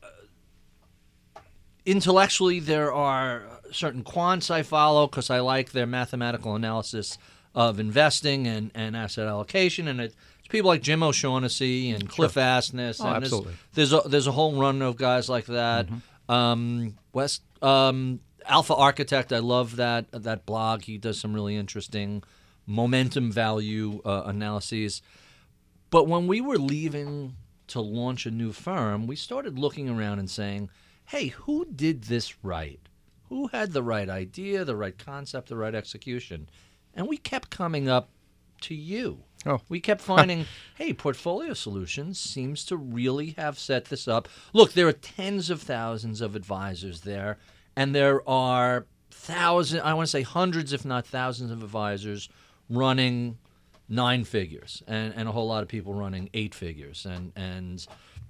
intellectually there are certain quants I follow because I like their mathematical analysis of investing and, and asset allocation, and it, it's people like Jim O'Shaughnessy and Cliff sure. Asness. Oh, and absolutely. There's, there's, a, there's a whole run of guys like that. Mm-hmm. Um, West... Um, Alpha Architect, I love that that blog. He does some really interesting momentum value uh, analyses. But when we were leaving to launch a new firm, we started looking around and saying, hey, who did this right? Who had the right idea, the right concept, the right execution? And we kept coming up to you. Oh. We kept finding, hey, Portfolio Solutions seems to really have set this up. Look, there are tens of thousands of advisors there. And there are thousands, I want to say hundreds, if not thousands of advisors running nine figures and, and a whole lot of people running eight figures. And and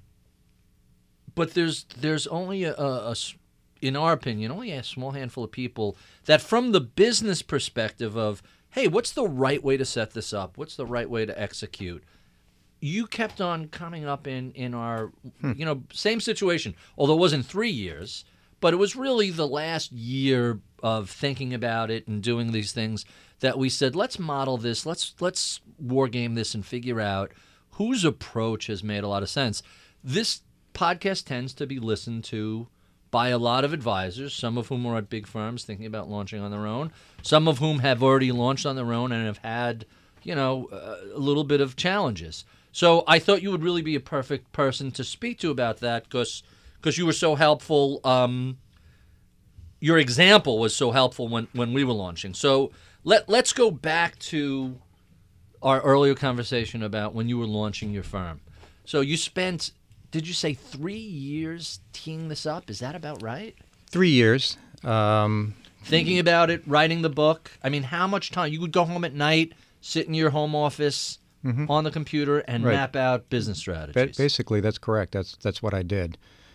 But there's there's only, a, a, a, in our opinion, only a small handful of people that from the business perspective of, hey, what's the right way to set this up? What's the right way to execute? You kept on coming up in, in our, hmm. you know, same situation, although it wasn't three years. But it was really the last year of thinking about it and doing these things that we said, let's model this, let's let's war game this and figure out whose approach has made a lot of sense. This podcast tends to be listened to by a lot of advisors, some of whom are at big firms thinking about launching on their own, some of whom have already launched on their own and have had, you know, a little bit of challenges. So I thought you would really be a perfect person to speak to about that because... Because you were so helpful. Um, your example was so helpful when, when we were launching. So let, let's go back to our earlier conversation about when you were launching your firm. So you spent, did you say three years teeing this up? Is that about right? Three years. Um, Thinking about it, writing the book. I mean, how much time? You would go home at night, sit in your home office mm-hmm. on the computer, and right. map out business strategies. Ba- basically, that's correct. That's that's what I did.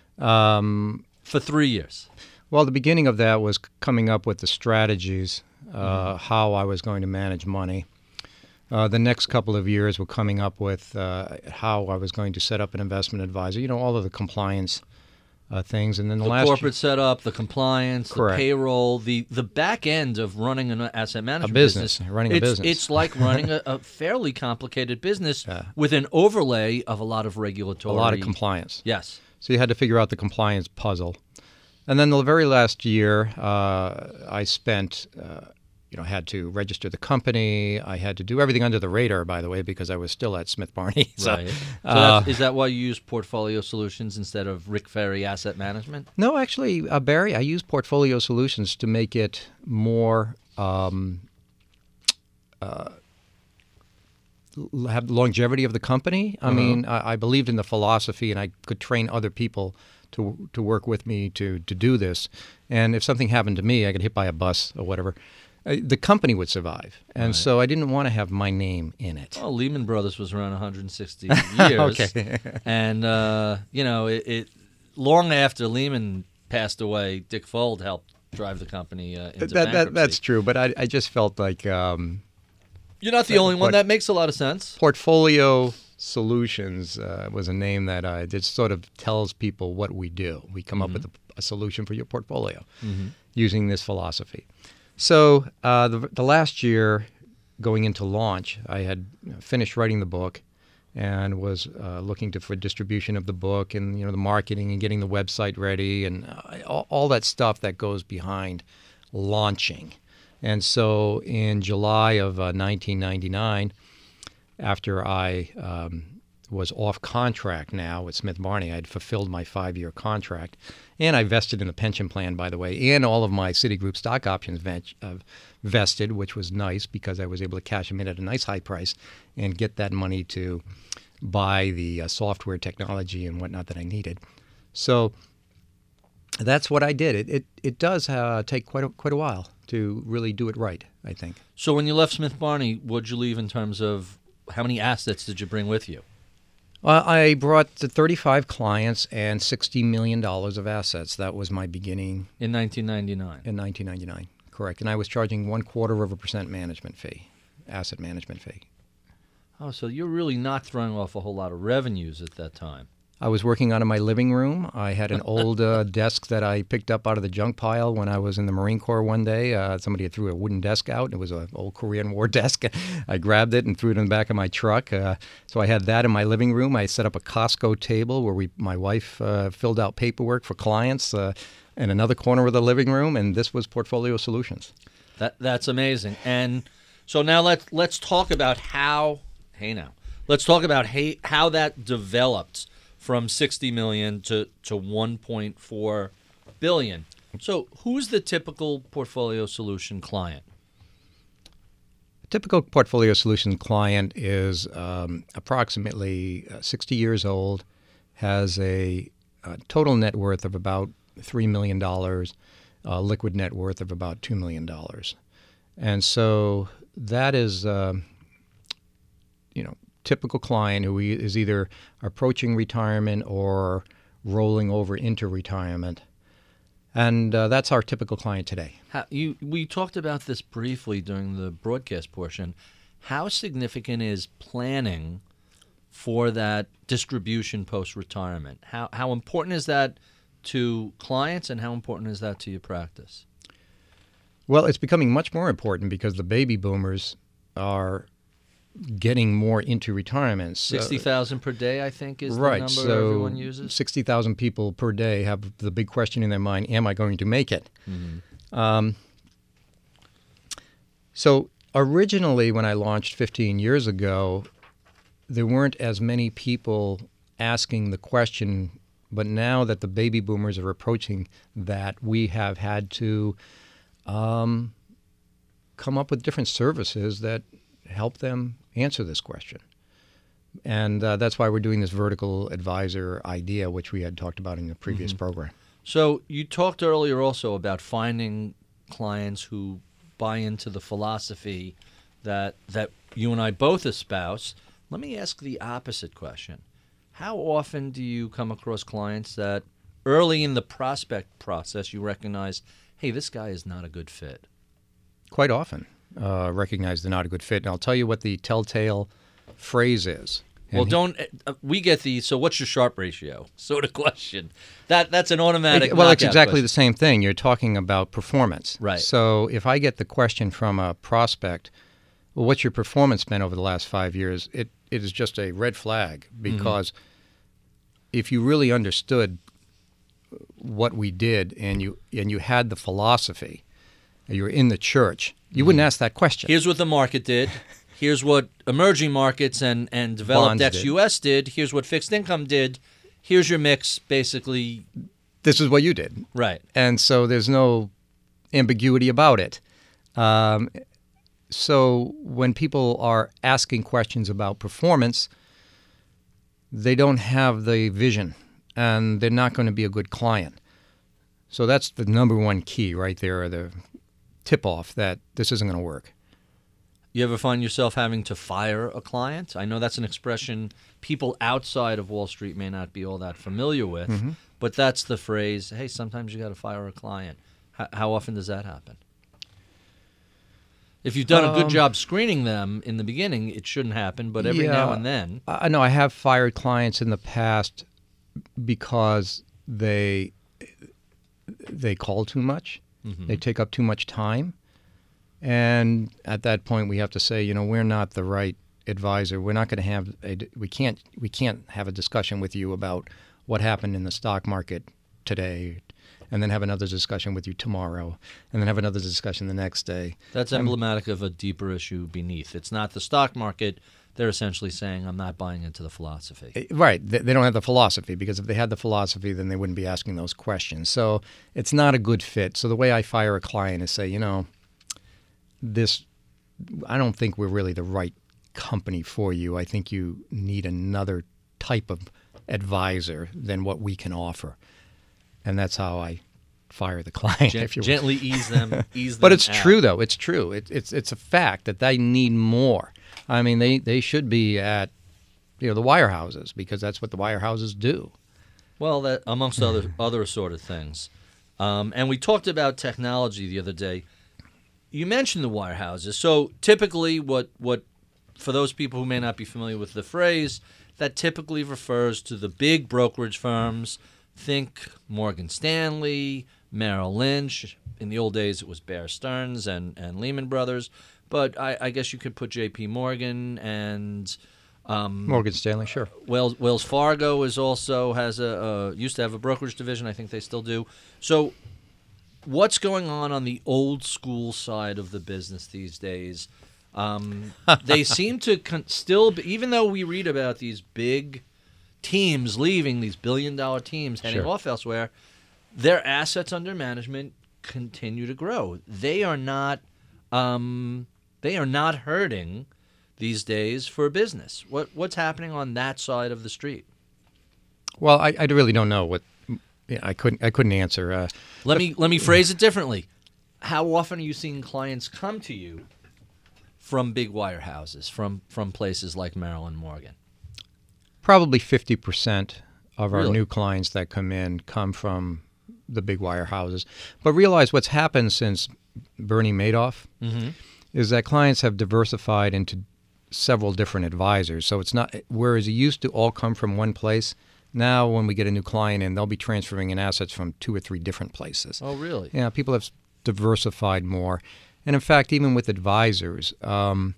Um, For three years. Well, the beginning of that was coming up with the strategies, uh, mm-hmm. how I was going to manage money. Uh, the next couple of years were coming up with uh, how I was going to set up an investment advisor, you know, all of the compliance uh, things. And then the, the last corporate setup, the compliance, Correct. the payroll, the, the back end of running an asset management a business, business. running a it's, business. It's like running a, a fairly complicated business yeah. with an overlay of a lot of regulatory. A lot of compliance. Yes. So you had to figure out the compliance puzzle. And then the very last year, uh, I spent, uh, you know, had to register the company. I had to do everything under the radar, by the way, because I was still at Smith Barney. So, right. So uh, that's, is that why you use Portfolio Solutions instead of Rick Ferri Asset Management? No, actually, uh, Barry, I use Portfolio Solutions to make it more um, uh, have longevity of the company. I uh-huh. mean, I, I believed in the philosophy, and I could train other people to to work with me to to do this. And if something happened to me, I got hit by a bus or whatever, uh, the company would survive. And right. so I didn't want to have my name in it. Well, Lehman Brothers was around one hundred sixty years. Okay. And, uh, you know, it, it long after Lehman passed away, Dick Fold helped drive the company uh, into that, bankruptcy. That, that's true, but I, I just felt like... Um, You're not the only one. That makes a lot of sense. Portfolio Solutions uh, was a name that I just sort of tells people what we do. We come mm-hmm. up with a, a solution for your portfolio mm-hmm. using this philosophy. So uh, the, the last year, going into launch, I had finished writing the book and was uh, looking to, for distribution of the book and you know the marketing and getting the website ready and uh, all, all that stuff that goes behind launching. And so in July of uh, nineteen ninety-nine, after I um, was off contract now with Smith Barney. I'd fulfilled my five-year contract, and I vested in the pension plan, by the way, and all of my Citigroup stock options vent, uh, vested, which was nice because I was able to cash them in at a nice high price and get that money to buy the uh, software technology and whatnot that I needed. So that's what I did. It it, it does uh, take quite a, quite a while to really do it right, I think. So when you left Smith Barney, what'd you leave in terms of how many assets did you bring with you? Uh, I brought the thirty-five clients and sixty million dollars of assets. That was my beginning. In nineteen ninety-nine? In nineteen ninety-nine, correct. And I was charging one quarter of a percent management fee, asset management fee. Oh, so you're really not throwing off a whole lot of revenues at that time. I was working out of my living room. I had an old uh, desk that I picked up out of the junk pile when I was in the Marine Corps one day. Uh, somebody had threw a wooden desk out. It was an old Korean War desk. I grabbed it and threw it in the back of my truck. Uh, so I had that in my living room. I set up a Costco table where we, my wife uh, filled out paperwork for clients uh, in another corner of the living room, and this was Portfolio Solutions. That That's amazing. And so now let's, let's talk about how, hey now, let's talk about hey, how that developed from sixty million dollars to, to one point four billion dollars. So who's the typical Portfolio Solution client? A typical Portfolio Solution client is um, approximately uh, sixty years old, has a, a total net worth of about three million dollars, a liquid net worth of about two million dollars. And so that is, uh, you know, typical client who is either approaching retirement or rolling over into retirement. And uh, that's our typical client today. How, you, we talked about this briefly during the broadcast portion. How significant is planning for that distribution post-retirement? How, how important is that to clients, and how important is that to your practice? Well, it's becoming much more important because the baby boomers are getting more into retirement. So, sixty thousand per day, I think, is right, the number so everyone uses? sixty thousand people per day have the big question in their mind, am I going to make it? Mm-hmm. Um, so originally, when I launched fifteen years ago, there weren't as many people asking the question, but now that the baby boomers are approaching that, we have had to um, come up with different services that help them answer this question. And uh, that's why we're doing this vertical advisor idea, which we had talked about in the previous mm-hmm. program. So you talked earlier also about finding clients who buy into the philosophy that that you and I both espouse. Let me ask the opposite question. How often do you come across clients that early in the prospect process you recognize, hey, this guy is not a good fit? Quite often. Uh, recognize they're not a good fit. And I'll tell you what the telltale phrase is. And well, don't uh, we get the so what's your Sharpe ratio sort of question? That that's an automatic. It, well, it's exactly question. The same thing. You're talking about performance, right? So if I get the question from a prospect, well, what's your performance been over the last five years? It it is just a red flag because mm-hmm. if you really understood what we did and you and you had the philosophy, you were in the church, you mm-hmm. wouldn't ask that question. Here's what the market did. Here's what emerging markets and, and developed ex-U S did. Here's what fixed income did. Here's your mix, basically. This is what you did. Right. And so there's no ambiguity about it. Um, so when people are asking questions about performance, they don't have the vision, and they're not going to be a good client. So that's the number one key right there, the tip-off that this isn't going to work. You ever find yourself having to fire a client? I know that's an expression people outside of Wall Street may not be all that familiar with, mm-hmm. but that's the phrase, hey, sometimes you got to fire a client. H- how often does that happen? If you've done um, a good job screening them in the beginning, it shouldn't happen, but every yeah, now and then. I know I have fired clients in the past because they they call too much. Mm-hmm. They take up too much time. And at that point, we have to say, you know, we're not the right advisor. We're not going to have a, we can't we can't have a discussion with you about what happened in the stock market today, and then have another discussion with you tomorrow, and then have another discussion the next day. That's emblematic um, of a deeper issue beneath. It's not the stock market they're essentially saying, I'm not buying into the philosophy. Eh, Right. They they don't have the philosophy, because if they had the philosophy, then they wouldn't be asking those questions. So it's not a good fit. So the way I fire a client is say, you know, this, I don't think we're really the right company for you. I think you need another type of advisor than what we can offer. And that's how I fire the client, Gen- if you will. gently ease them, ease them But it's out. true, though. It's true. It, it's it's a fact that they need more. I mean, they, they should be at, you know, the wirehouses, because that's what the wirehouses do. Well, that amongst other other sort of things. Um, and we talked about technology the other day. You mentioned the wirehouses. So typically what, what for those people who may not be familiar with the phrase, that typically refers to the big brokerage firms. Think Morgan Stanley, Merrill Lynch. In the old days, it was Bear Stearns and, and Lehman Brothers. But I, I guess you could put J P. Morgan and um, Morgan Stanley, sure. Wells Wells Fargo is also has a uh, used to have a brokerage division. I think they still do. So, what's going on on the old school side of the business these days? Um, they seem to con- still, be, even though we read about these big teams leaving, these billion dollar teams heading Sure. off elsewhere, their assets under management continue to grow. They are not, um, they are not hurting these days for business. What what's happening on that side of the street? Well, I, I really don't know what. Yeah, I couldn't I couldn't answer. Uh, Let me let me phrase it differently. How often are you seeing clients come to you from big wirehouses, from from places like Merrill and Morgan? probably fifty percent of our Really? new clients that come in come from the big wirehouses. But realize what's happened since Bernie Madoff Mm-hmm. is that clients have diversified into several different advisors. So it's not, whereas it used to all come from one place, now when we get a new client in, they'll be transferring in assets from two or three different places. Oh, really? Yeah, people have diversified more. And in fact, even with advisors, um,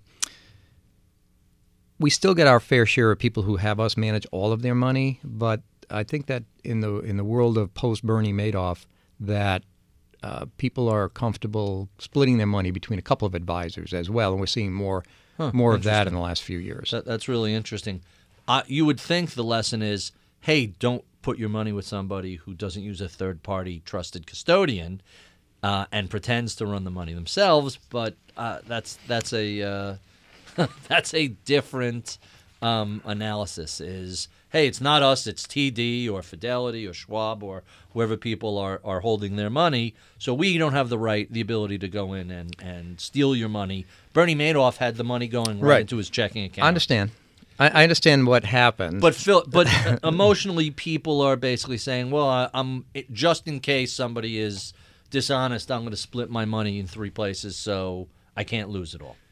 we still get our fair share of people who have us manage all of their money. But I think that in the in the world of post-Bernie Madoff, that uh, people are comfortable splitting their money between a couple of advisors as well. And we're seeing more Huh, more of that interesting. in the last few years. That, that's really interesting. Uh, you would think the lesson is, hey, don't put your money with somebody who doesn't use a third-party trusted custodian uh, and pretends to run the money themselves. But uh, that's that's a uh, that's a different um, analysis. Is hey, it's not us, it's T D or Fidelity or Schwab or wherever people are, are holding their money. So we don't have the right, the ability to go in and, and steal your money. Bernie Madoff had the money going right, Right. into his checking account. I understand. I, I understand what happened. But Phil, but emotionally, people are basically saying, "Well, I, I'm it, just in case somebody is dishonest, I'm going to split my money in three places, so I can't lose it all."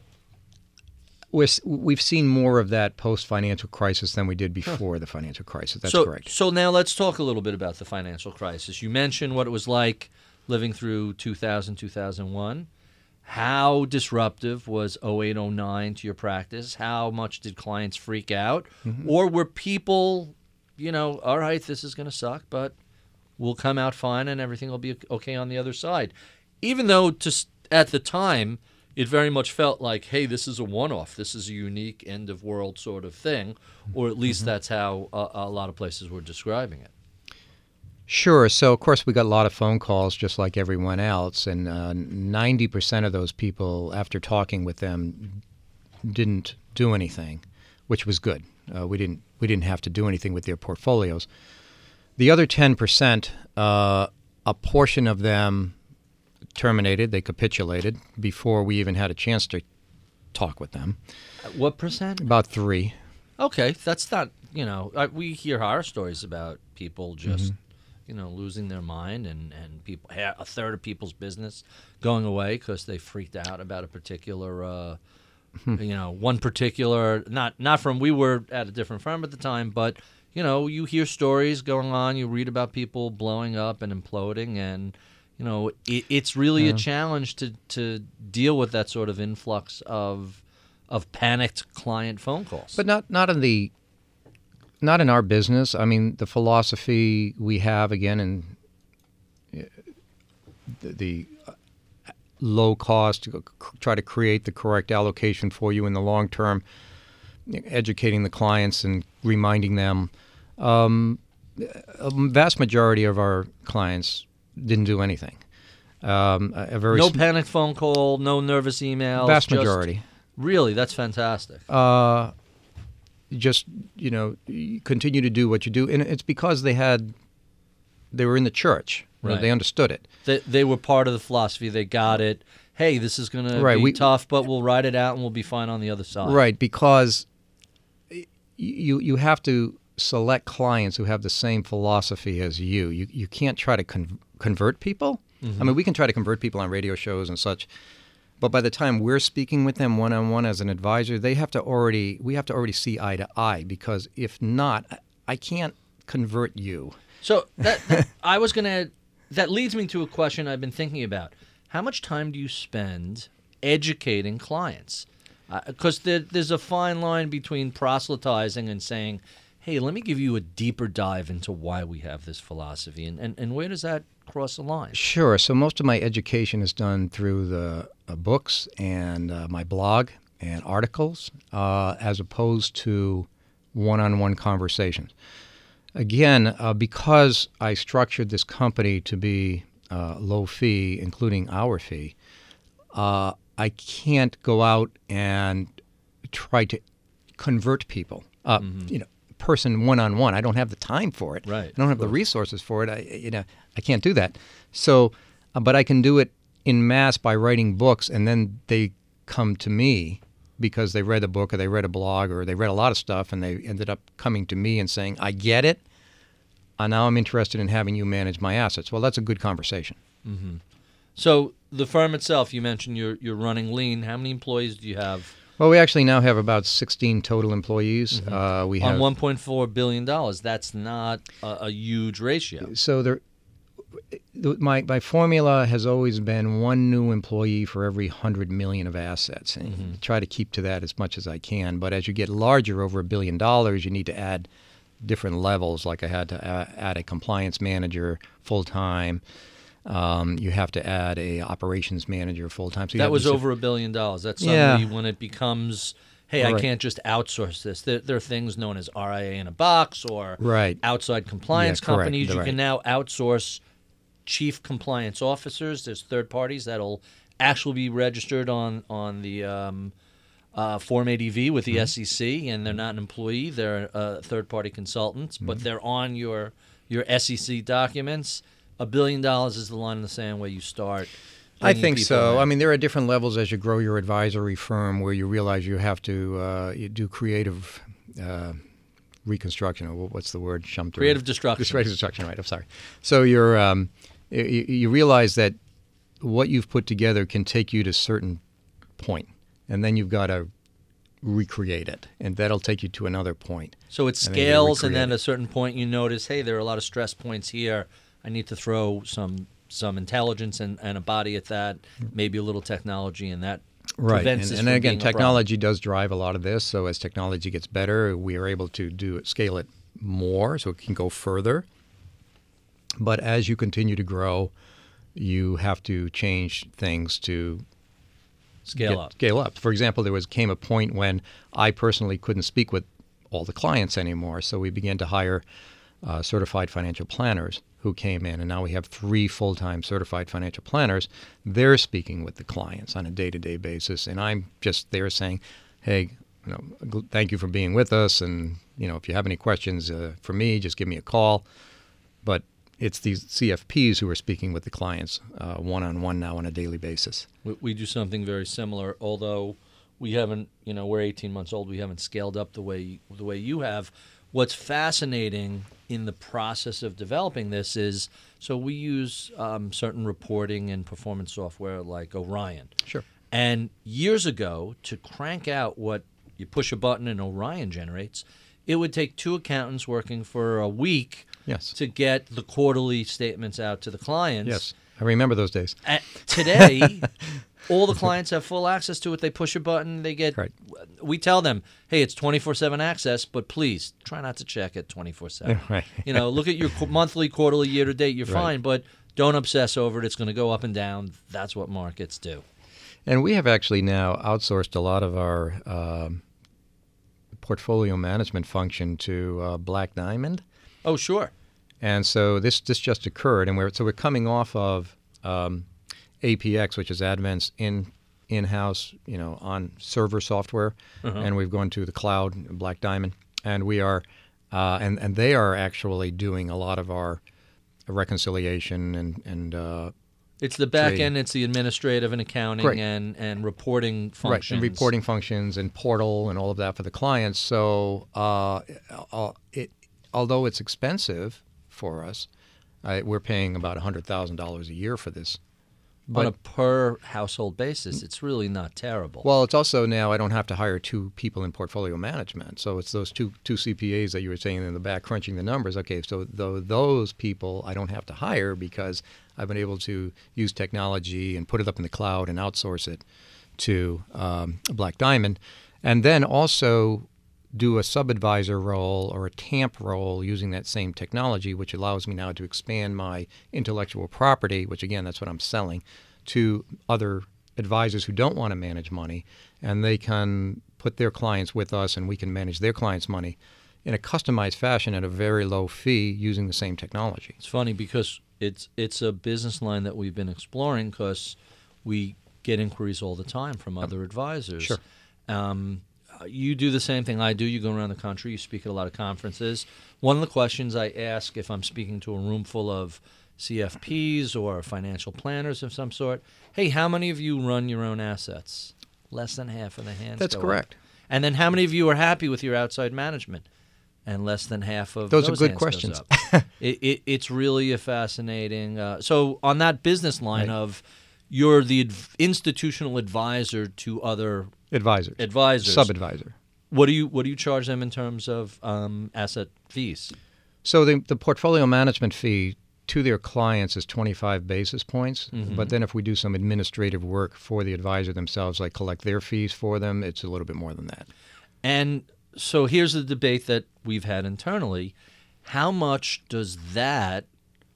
We're, we've seen more of that post-financial crisis than we did before the financial crisis. That's so, correct. So now let's talk a little bit about the financial crisis. You mentioned what it was like living through two thousand, two thousand one. How disruptive was oh eight, oh nine to your practice? How much did clients freak out? Mm-hmm. Or were people, you know, all right, this is going to suck, but we'll come out fine and everything will be okay on the other side? Even though to, at the time, it very much felt like, hey, this is a one-off. This is a unique end-of-world sort of thing, or at least Mm-hmm. that's how a, a lot of places were describing it. Sure. So, of course, we got a lot of phone calls just like everyone else, and uh, ninety percent of those people, after talking with them, didn't do anything, which was good. Uh, we didn't we didn't have to do anything with their portfolios. The other ten percent, uh, a portion of them terminated, they capitulated before we even had a chance to talk with them. What percent? About three. Okay, that's not, you know, uh, we hear horror stories about people just, Mm-hmm. you know, losing their mind and, and people, ha- a third of people's business going away because they freaked out about a particular, uh, Hmm. you know, one particular, not, not from, we were at a different firm at the time, but, you know, you hear stories going on, you read about people blowing up and imploding, and, you know, it, it's really a challenge to, to deal with that sort of influx of of panicked client phone calls. But not not in the not in our business. I mean, the philosophy we have again in uh, the, the low cost, try to create the correct allocation for you in the long term. educating the clients and reminding them. Um, a vast majority of our clients didn't do anything. Um, a, a very no sm- panic phone call, no nervous emails. Vast just- majority. Really, that's fantastic. Uh, just, you know, you continue to do what you do. And it's because they had, they were in the church. You know, Right. they understood it. They, they were part of the philosophy. They got it. Hey, this is going Right, to be we- tough, but we'll ride it out and we'll be fine on the other side. Right, because you you have to select clients who have the same philosophy as you. You you can't try to con- convert people. Mm-hmm. I mean, we can try to convert people on radio shows and such, but by the time we're speaking with them one on one as an advisor, they have to already we have to already see eye to eye, because if not, I can't convert you. So that, that I was going to. That leads me to a question I've been thinking about. How much time do you spend educating clients? Because uh, there, there's a fine line between proselytizing and saying, hey, let me give you a deeper dive into why we have this philosophy. And, and, and where does that cross the line? Sure. So most of my education is done through the uh, books and uh, my blog and articles, uh, as opposed to one-on-one conversations. Again, uh, because I structured this company to be uh, low fee, including our fee, uh, I can't go out and try to convert people. Uh, mm-hmm. You know, person one on one. I don't have the time for it. Right. I don't have the resources for it. I, you know, I can't do that. So, uh, but I can do it in mass by writing books, and then they come to me because they read a book or they read a blog or they read a lot of stuff, and they ended up coming to me and saying, I get it, and now I'm interested in having you manage my assets. Well, that's a good conversation. Mm-hmm. So the firm itself, you mentioned you're, you're running lean. How many employees do you have? Well, we actually now have about sixteen total employees. Mm-hmm. Uh, we have on one point four billion dollars. That's not a, a huge ratio. So there, my my formula has always been one new employee for every hundred million of assets, and mm-hmm. try to keep to that as much as I can. But as you get larger, over a billion dollars, you need to add different levels. Like I had to add a compliance manager full time. Um, you have to add a operations manager full time. So that was over a billion dollars. That's suddenly yeah. when it becomes, hey, right. I can't just outsource this. There, there are things known as R I A in a box or right. outside compliance yeah, companies. You right. can now outsource chief compliance officers. There's third parties that'll actually be registered on on the um, uh, Form A D V with the mm-hmm. S E C, and they're not an employee. They're uh, third party consultants, mm-hmm. but they're on your your S E C documents. A billion dollars is the line in the sand where you start. I think so. In. I mean, there are different levels as you grow your advisory firm where you realize you have to uh, you do creative uh, reconstruction. Or what's the word? Shumter. Creative destruction. Creative destruction, right. I'm sorry. So you're, um, you, you realize that what you've put together can take you to a certain point, and then you've got to recreate it, and that'll take you to another point. So it scales, and then, and then at a certain point you notice, hey, there are a lot of stress points here. I need to throw some some intelligence and, and a body at that, maybe a little technology, and that right. prevents and, this and from again, being technology does drive a lot of this. So as technology gets better, we are able to do it, scale it more, so it can go further. But as you continue to grow, you have to change things to scale get, up. Scale up. For example, there was came a point when I personally couldn't speak with all the clients anymore, so we began to hire uh, certified financial planners who came in, and now we have three full-time certified financial planners. They're speaking with the clients on a day-to-day basis, and I'm just there saying, hey, you know, thank you for being with us, and you know, if you have any questions uh, for me, just give me a call. But it's these C F Ps who are speaking with the clients uh, one-on-one now on a daily basis. We, we do something very similar, although we haven't, you know, we're eighteen months old. We haven't scaled up the way the way you have. What's fascinating in the process of developing this is, so we use um, certain reporting and performance software like Orion. Sure. And years ago, to crank out what you push a button and Orion generates, it would take two accountants working for a week yes. to get the quarterly statements out to the clients. Yes, I remember those days. And today, all the clients have full access to it. They push a button. They get. Right. We tell them, hey, it's twenty-four seven access, but please try not to check it twenty-four seven. Right. You know, look at your monthly, quarterly, year to date. You're right. fine, but don't obsess over it. It's going to go up and down. That's what markets do. And we have actually now outsourced a lot of our um, portfolio management function to uh, Black Diamond. Oh, sure. And so this this just occurred, and we're so we're coming off of um, A P X, which is Advent's in in-house, you know, on server software, uh-huh. and we've gone to the cloud, Black Diamond, and we are, uh, and and they are actually doing a lot of our reconciliation and and. Uh, It's the back trade. end, it's the administrative and accounting right. and, and reporting functions. Right, and reporting functions and portal and all of that for the clients. So uh, uh, it, although it's expensive for us, uh, we're paying about one hundred thousand dollars a year for this. But, on a per household basis, it's really not terrible. Well, it's also now I don't have to hire two people in portfolio management. So it's those two two C P As that you were saying in the back crunching the numbers. Okay, so th- those people I don't have to hire because I've been able to use technology and put it up in the cloud and outsource it to um, Black Diamond. And then also do a sub-advisor role or a T A M P role using that same technology, which allows me now to expand my intellectual property, which again, that's what I'm selling, to other advisors who don't want to manage money, and they can put their clients with us and we can manage their clients' money in a customized fashion at a very low fee using the same technology. It's funny because it's it's a business line that we've been exploring because we get inquiries all the time from other advisors. Sure. Um, you do the same thing I do. You go around the country. You speak at a lot of conferences. One of the questions I ask if I'm speaking to a room full of C F Ps or financial planners of some sort, hey, how many of you run your own assets? Less than half of the hands That's go correct. up. And then how many of you are happy with your outside management? And less than half of those, those are good hands questions. goes up. it, it, it's really a fascinating. Uh, so on that business line Right. of you're the adv- institutional advisor to other Advisors. advisors. Sub-advisor. What do you what do you charge them in terms of um, asset fees? So the, the portfolio management fee to their clients is twenty-five basis points. Mm-hmm. But then if we do some administrative work for the advisor themselves, like collect their fees for them, it's a little bit more than that. And so here's the debate that we've had internally. How much does that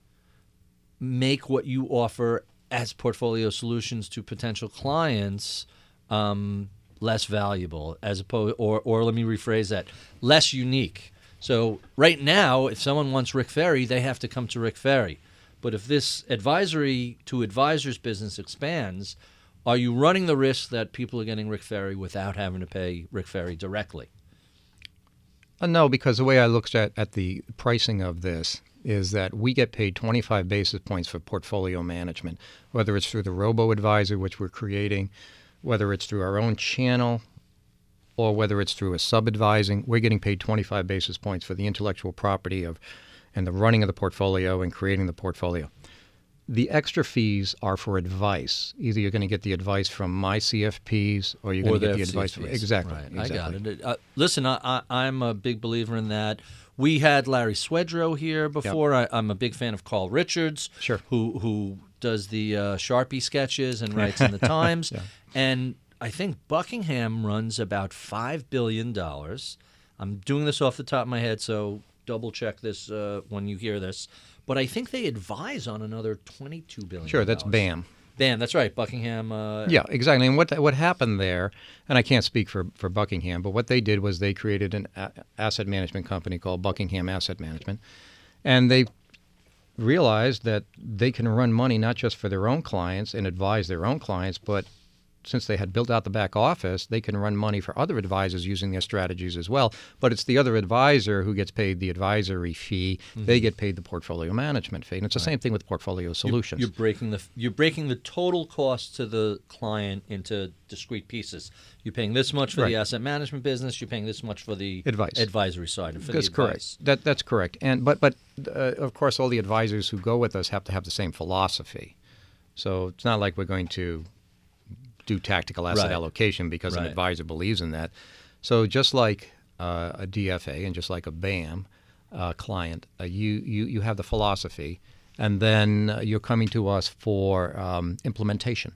make what you offer as portfolio solutions to potential clients um, less valuable, as opposed, or or let me rephrase that, less unique? So right now, if someone wants Rick Ferry, they have to come to Rick Ferry. But if this advisory to advisors business expands, are you running the risk that people are getting Rick Ferry without having to pay Rick Ferry directly? Uh, no, because the way I looked at, at the pricing of this is that we get paid twenty-five basis points for portfolio management, whether it's through the robo-advisor, which we're creating, whether it's through our own channel, or whether it's through a sub-advising. We're getting paid twenty-five basis points for the intellectual property of and the running of the portfolio and creating the portfolio. The extra fees are for advice. Either you're going to get the advice from my C F Ps or you're going to get the advice from... Exactly. Right. exactly. I got it. Uh, listen, I, I, I'm a big believer in that. We had Larry Swedrow here before. Yep. I, I'm a big fan of Carl Richards, sure. who who does the uh, Sharpie sketches and writes in the Times. Yeah. And I think Buckingham runs about five billion dollars. I'm doing this off the top of my head, so double check this uh, when you hear this. But I think they advise on another twenty-two billion dollars. Sure, that's B A M. B A M, that's right, Buckingham. Uh, yeah, exactly. And what what happened there, and I can't speak for, for Buckingham, but what they did was they created an a- asset management company called Buckingham Asset Management, and they realized that they can run money not just for their own clients and advise their own clients, but since they had built out the back office, they can run money for other advisors using their strategies as well. But it's the other advisor who gets paid the advisory fee. Mm-hmm. They get paid the portfolio management fee. And it's the right. same thing with portfolio solutions. You're, you're breaking the you're breaking the total cost to the client into discrete pieces. You're paying this much for right. the asset management business. You're paying this much for the advice. advisory side. And for that's the correct. That that's correct. And but but uh, of course, all the advisors who go with us have to have the same philosophy. So it's not like we're going to do tactical asset right. allocation because right. an advisor believes in that. So just like uh, a D F A and just like a B A M uh, client, uh, you, you, you have the philosophy, and then uh, you're coming to us for um, implementation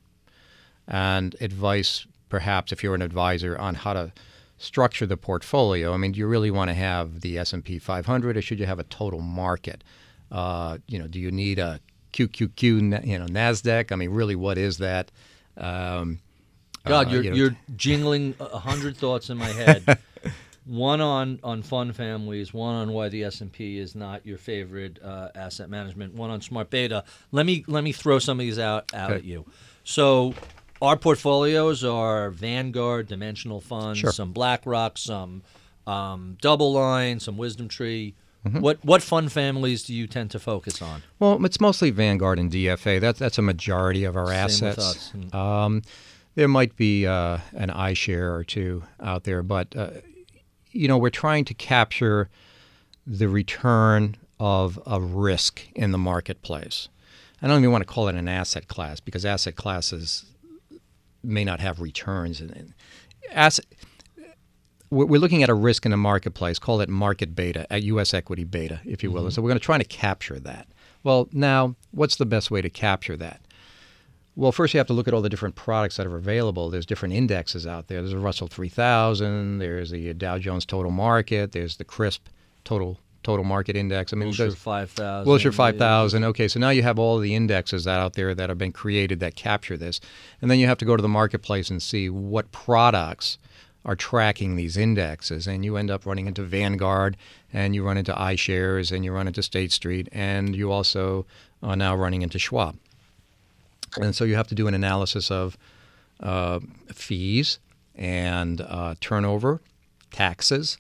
and advice, perhaps, if you're an advisor, on how to structure the portfolio. I mean, do you really want to have the S and P five hundred, or should you have a total market? Uh, you know, do you need a Q Q Q, you know, NASDAQ? I mean, really, what is that? Um, God, uh, you're you know, you're jingling a hundred thoughts in my head. one on, on fund families, one on why the S and P is not your favorite uh, asset management, one on smart beta. Let me let me throw some of these out, out Okay. at you. So our portfolios are Vanguard, Dimensional Funds, Sure. some BlackRock, some um, Double Line, some Wisdom Tree. What what fund families do you tend to focus on? Well, it's mostly Vanguard and D F A. That's that's a majority of our Same with assets. us. Mm. Um, there might be uh, an iShare or two out there, but uh, you know, we're trying to capture the return of a risk in the marketplace. I don't even want to call it an asset class because asset classes may not have returns. And asset, we're looking at a risk in the marketplace, call it market beta, at U S equity beta, if you will. Mm-hmm. And so we're going to try to capture that. Well, now, what's the best way to capture that? Well, first you have to look at all the different products that are available. There's different indexes out there. There's a Russell three thousand. There's the Dow Jones Total Market. There's the CRISP Total Total Market Index. I mean, Wilshire there's- five thousand. Wilshire five thousand. Okay, so now you have all the indexes out there that have been created that capture this. And then you have to go to the marketplace and see what products are tracking these indexes. And you end up running into Vanguard, and you run into iShares, and you run into State Street, and you also are now running into Schwab. And so you have to do an analysis of uh, fees and uh, turnover, taxes,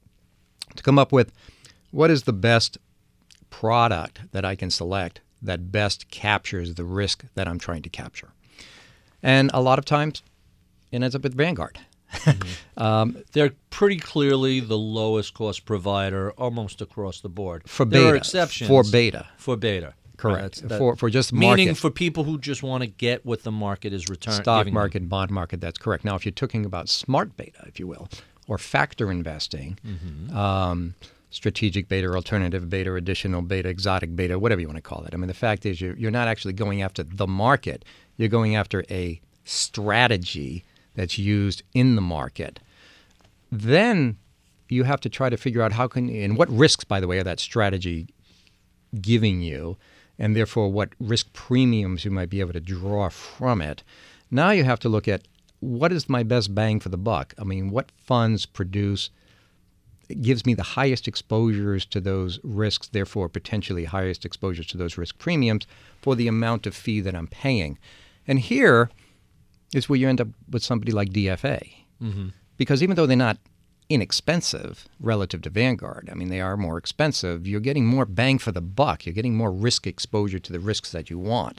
to come up with what is the best product that I can select that best captures the risk that I'm trying to capture. And a lot of times it ends up with Vanguard. Mm-hmm. um, They're pretty clearly the lowest cost provider almost across the board. for there beta. are exceptions. For beta. For beta. Correct. That's- that- for, for just market. Meaning for people who just want to get what the market is returning. Stock market, bond market, that's correct. Now, if you're talking about smart beta, if you will, or factor investing, Mm-hmm. um, strategic beta, alternative beta, additional beta, exotic beta, whatever you want to call it. I mean, the fact is you're, you're not actually going after the market. You're going after a strategy that's used in the market. Then you have to try to figure out how can, and what risks, by the way, are that strategy giving you, and therefore what risk premiums you might be able to draw from it. Now you have to look at what is my best bang for the buck. I mean, what funds produce, it gives me the highest exposures to those risks, therefore potentially highest exposures to those risk premiums for the amount of fee that I'm paying. And here is where you end up with somebody like D F A. Mm-hmm. Because even though they're not inexpensive relative to Vanguard, I mean, they are more expensive, you're getting more bang for the buck. You're getting more risk exposure to the risks that you want.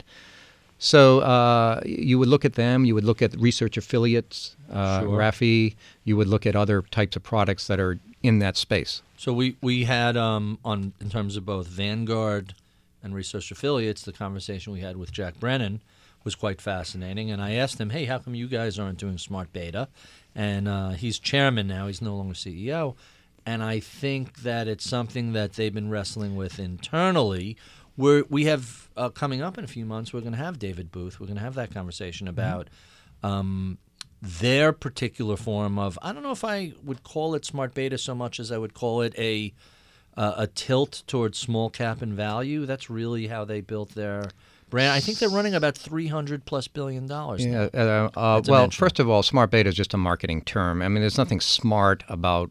So uh, you would look at them. You would look at research affiliates, uh, Sure. R A F I. You would look at other types of products that are in that space. So we, we had, um, on in terms of both Vanguard and research affiliates, the conversation we had with Jack Brennan was quite fascinating. And I asked him, hey, how come you guys aren't doing smart beta? And uh, he's chairman now. He's no longer C E O. And I think that it's something that they've been wrestling with internally. We're, we have, uh, coming up in a few months, we're going to have David Booth. We're going to have that conversation about um, their particular form of, I don't know if I would call it smart beta so much as I would call it a uh, a tilt towards small cap and value. That's really how they built their brand. I think they're running about three hundred plus billion dollars now. Yeah. Uh, uh, At well, Dimensional. first of all, smart beta is just a marketing term. I mean, there's nothing smart about.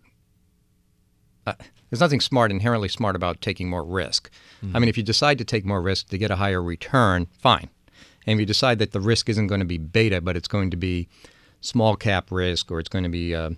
Uh, there's nothing smart, inherently smart about taking more risk. I mean, if you decide to take more risk to get a higher return, fine. And if you decide that the risk isn't going to be beta, but it's going to be small cap risk, or it's going to be uh,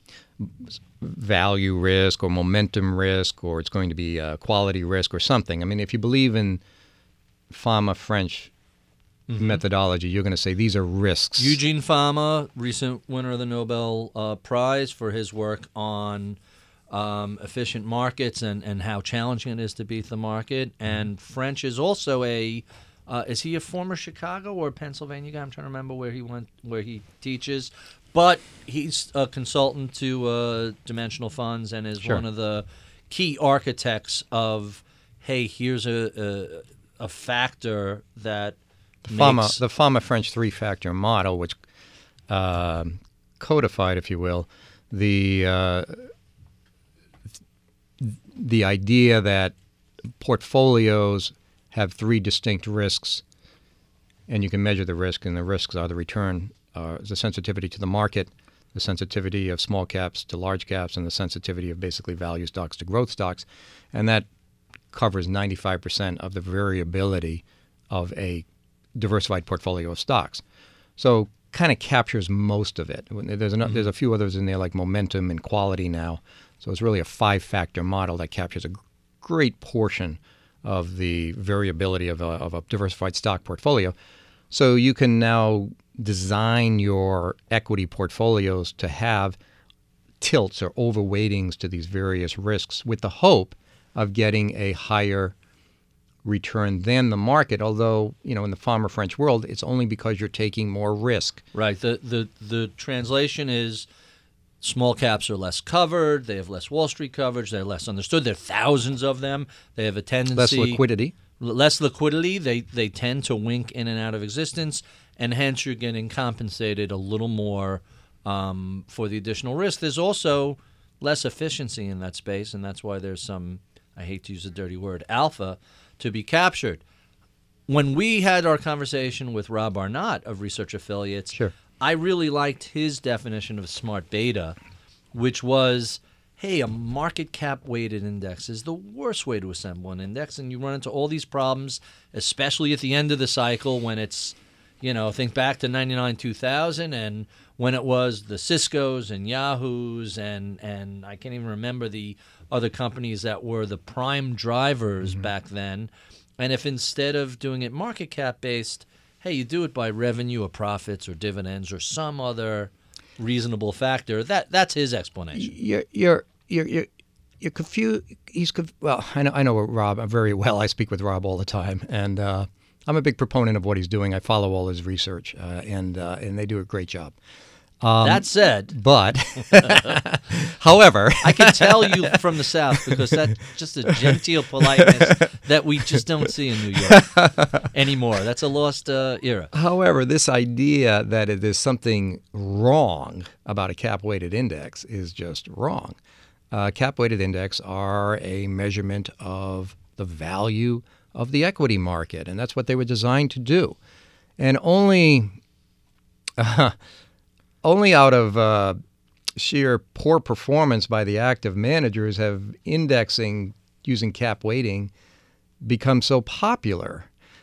value risk, or momentum risk, or it's going to be uh, quality risk, or something. I mean, if you believe in Fama French methodology, you're going to say these are risks. Eugene Fama, recent winner of the Nobel uh, Prize for his work on um, efficient markets and, and how challenging it is to beat the market. And French is also a uh, is he a former Chicago or Pennsylvania guy? I'm trying to remember where he went, where he teaches. But he's a consultant to uh, Dimensional Funds and is Sure. one of the key architects of, hey, here's a a, a factor that Fama, makes the Fama French three-factor model, which uh, codified, if you will, the uh, the idea that portfolios have three distinct risks, and you can measure the risk, and the risks are the return, uh, the sensitivity to the market, the sensitivity of small caps to large caps, and the sensitivity of basically value stocks to growth stocks. And that covers ninety-five percent of the variability of a diversified portfolio of stocks. So kind of captures most of it. There's, an, mm-hmm. there's a few others in there like momentum and quality now. So it's really a five-factor model that captures a great portion of the variability of a, of a diversified stock portfolio. So you can now design your equity portfolios to have tilts or overweightings to these various risks with the hope of getting a higher return than the market, although, you know, in the Farmer French world, it's only because you're taking more risk. Right. The, the, the translation is small caps are less covered, they have less Wall Street coverage, they're less understood, there are thousands of them, they have a tendency... Less liquidity. Less liquidity, they, they tend to wink in and out of existence, and hence you're getting compensated a little more um, for the additional risk. There's also less efficiency in that space, and that's why there's some, I hate to use the dirty word, alpha, to be captured. When we had our conversation with Rob Arnott of Research Affiliates, sure. I really liked his definition of smart beta, which was, hey, a market cap weighted index is the worst way to assemble an index, and you run into all these problems, especially at the end of the cycle when it's, you know, think back to ninety-nine two thousand and when it was the Ciscos and Yahoos and, and I can't even remember the other companies that were the prime drivers mm-hmm. back then. And if instead of doing it market cap based, hey, you do it by revenue or profits or dividends or some other reasonable factor, that that's his explanation. You're you're you're you're, you're confused. He's conf- well. I know I know Rob very well. I speak with Rob all the time, and uh, I'm a big proponent of what he's doing. I follow all his research, uh, and uh, and they do a great job. Um, that said, but however, I can tell you from the South because that's just a genteel politeness that we just don't see in New York anymore. That's a lost uh, era. However, this idea that it is something wrong about a cap-weighted index is just wrong. Uh, cap-weighted index are a measurement of the value of the equity market, and that's what they were designed to do. And only... Uh, Only out of uh, sheer poor performance by the active managers have indexing using cap weighting become so popular.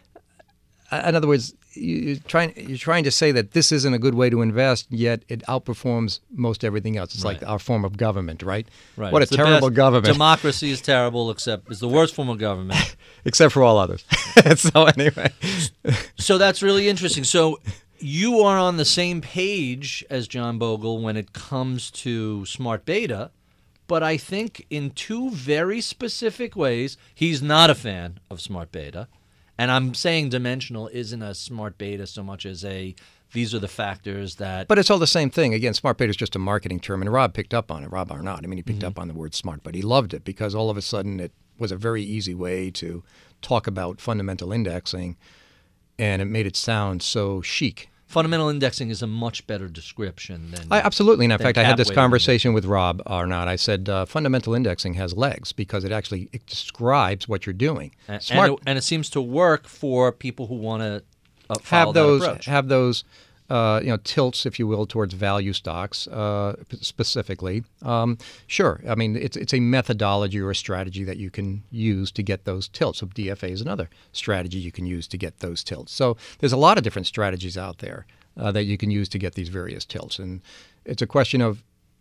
In other words, you're trying, you're trying to say that this isn't a good way to invest, yet it outperforms most everything else. It's right. like our form of government, right? Right. What it's a terrible best. government. Democracy is terrible, except it's the worst form of government. Except for all others. So anyway. So that's really interesting. So you are on the same page as John Bogle when it comes to smart beta, but I think in two very specific ways, he's not a fan of smart beta. And I'm saying dimensional isn't a smart beta so much as a, these are the factors that... But it's all the same thing. Again, smart beta is just a marketing term, and Rob picked up on it, Rob Arnott. I mean, he picked mm-hmm. up on the word smart, but he loved it because all of a sudden it was a very easy way to talk about fundamental indexing, and it made it sound so chic. Fundamental indexing is a much better description than... I, absolutely. And in fact, I had this conversation index. with Rob Arnott. I said uh, fundamental indexing has legs because it actually it describes what you're doing. And, Smart, and, it, and it seems to work for people who want to uh, have those that approach. Have those uh, you know, tilts, if you will, towards value stocks uh, specifically. Um, sure. I mean, it's it's a methodology or a strategy that you can use to get those tilts. So D F A is another strategy you can use to get those tilts. So there's a lot of different strategies out there uh, that you can use to get these various tilts. And it's a question of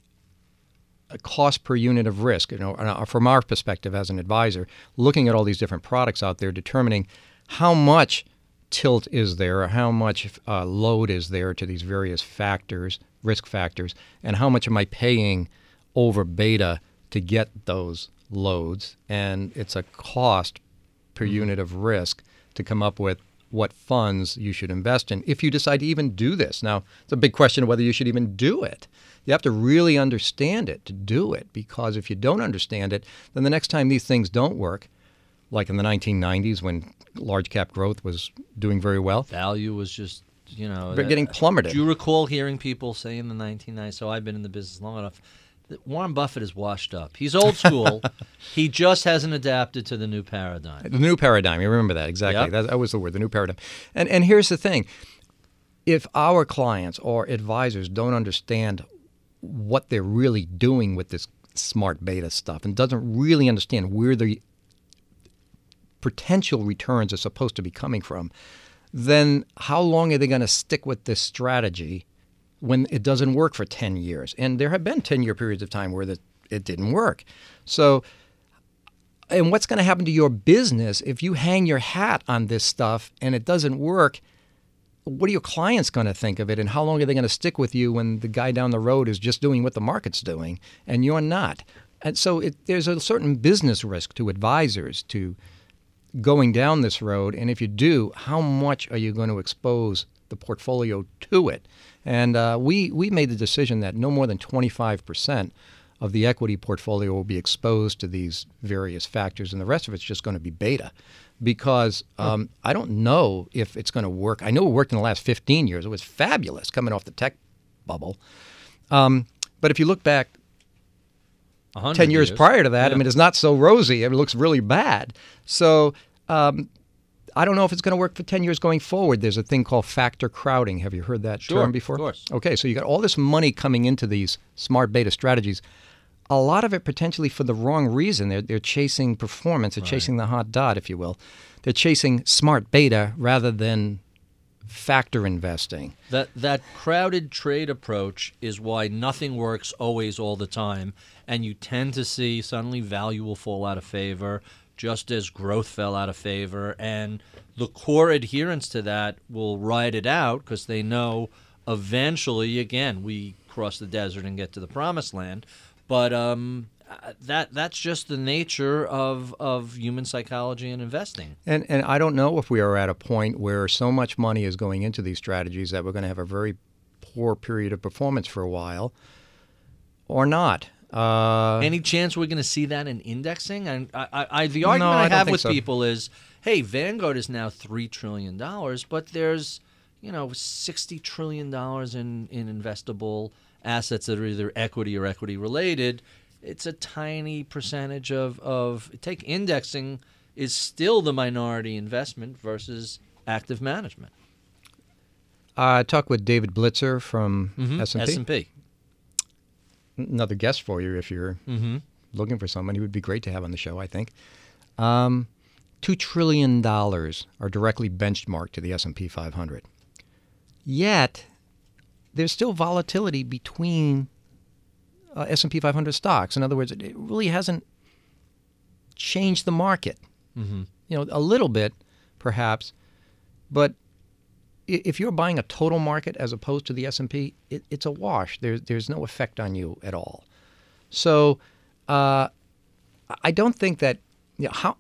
a cost per unit of risk. You know, from our perspective as an advisor, looking at all these different products out there, determining how much tilt is there, or how much uh, load is there to these various factors, risk factors, and how much am I paying over beta to get those loads. And it's a cost per mm-hmm. unit of risk to come up with what funds you should invest in if you decide to even do this. Now, it's a big question of whether you should even do it. You have to really understand it to do it, because if you don't understand it, then the next time these things don't work, like in the nineteen nineties when large cap growth was doing very well. Value was just, you know... They're getting plummeted. Do you recall hearing people say in the nineteen nineties, so I've been in the business long enough, that Warren Buffett is washed up. He's old school. He just hasn't adapted to the new paradigm. The new paradigm. You remember that. Exactly. Yep. That, that was the word, the new paradigm. And And here's the thing. If our clients or advisors don't understand what they're really doing with this smart beta stuff and doesn't really understand where the potential returns are supposed to be coming from, then how long are they going to stick with this strategy when it doesn't work for ten years? And there have been ten-year periods of time where the, it didn't work. So, and what's going to happen to your business if you hang your hat on this stuff and it doesn't work? What are your clients going to think of it, and how long are they going to stick with you when the guy down the road is just doing what the market's doing and you're not? And so it, there's a certain business risk to advisors to going down this road, and if you do, how much are you going to expose the portfolio to it? And uh, we, we made the decision that no more than twenty-five percent of the equity portfolio will be exposed to these various factors, and the rest of it's just going to be beta. Because um, I don't know if it's going to work. I know it worked in the last fifteen years. It was fabulous coming off the tech bubble. Um, but if you look back ten years, years prior to that, yeah. I mean, it's not so rosy. It looks really bad. So um, I don't know if it's going to work for ten years going forward. There's a thing called factor crowding. Have you heard that sure, term before? Of course. Okay, so you got all this money coming into these smart beta strategies. A lot of it potentially for the wrong reason. They're, they're chasing performance. They're right. chasing the hot dot, if you will. They're chasing smart beta rather than factor investing. That that crowded trade approach is why nothing works always all the time, and you tend to see suddenly value will fall out of favor, just as growth fell out of favor, and the core adherents to that will ride it out because they know eventually, again, we cross the desert and get to the promised land. But um, that that's just the nature of, of human psychology and investing. And and I don't know if we are at a point where so much money is going into these strategies that we're going to have a very poor period of performance for a while, or not. Uh, Any chance we're going to see that in indexing? And I, I, I the argument no, I, I have with so. people is, hey, Vanguard is now three trillion dollars, but there's you know sixty trillion dollars in, in investable assets that are either equity or equity related. It's a tiny percentage of, of take indexing is still the minority investment versus active management. I talked with David Blitzer from mm-hmm. S and P. S and P. Another guest for you if you're mm-hmm. looking for someone. He would be great to have on the show, I think. Um, Two trillion dollars are directly benchmarked to the S and P five hundred. Yet there's still volatility between uh, S and P five hundred stocks. In other words, it, it really hasn't changed the market. Mm-hmm. You know, a little bit, perhaps, but if you're buying a total market as opposed to the S and P, it, it's a wash. There's there's no effect on you at all. So uh, I don't think that you know, how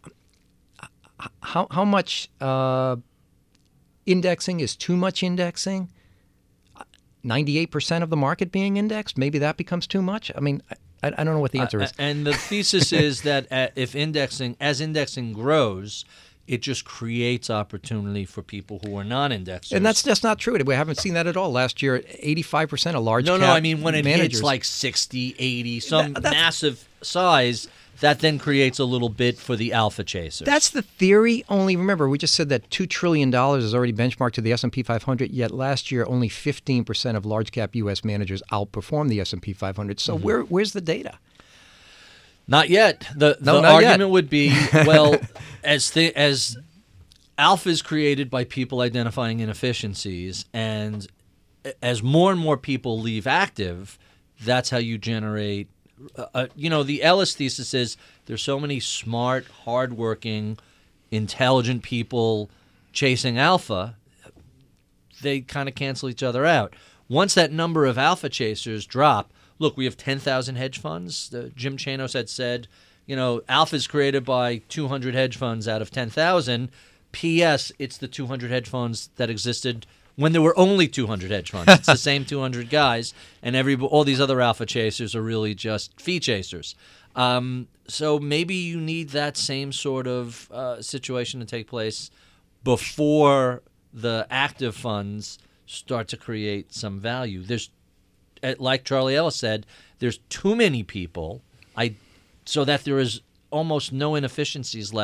how how much uh, indexing is too much indexing. ninety-eight percent of the market being indexed, maybe that becomes too much. I mean, I, I don't know what the answer uh, is. And the thesis is that uh, if indexing, as indexing grows, it just creates opportunity for people who are non-indexers. And that's just not true. We haven't seen that at all. Last year, eighty-five percent of large no, cap No, I mean, when it managers, hits like sixty, eighty, some that, massive size, that then creates a little bit for the alpha chasers. That's the theory. Only remember, we just said that two trillion dollars is already benchmarked to the S and P five hundred, yet last year only fifteen percent of large cap U S managers outperformed the S and P five hundred. So mm-hmm. where where's the data? Not yet. The, no, the not argument yet. would be, well, as th- as alpha is created by people identifying inefficiencies, and as more and more people leave active, that's how you generate Uh, uh, you know, the Ellis thesis is there's so many smart, hardworking, intelligent people chasing alpha, they kind of cancel each other out. Once that number of alpha chasers drop, look, we have ten thousand hedge funds. Uh, Jim Chanos had said, you know, alpha is created by two hundred hedge funds out of ten thousand. P S. It's the two hundred hedge funds that existed when there were only two hundred hedge funds. It's the same two hundred guys, and every all these other alpha chasers are really just fee chasers. Um, so maybe you need that same sort of uh, situation to take place before the active funds start to create some value. There's, like Charlie Ellis said, there's too many people, I, so that there is almost no inefficiencies left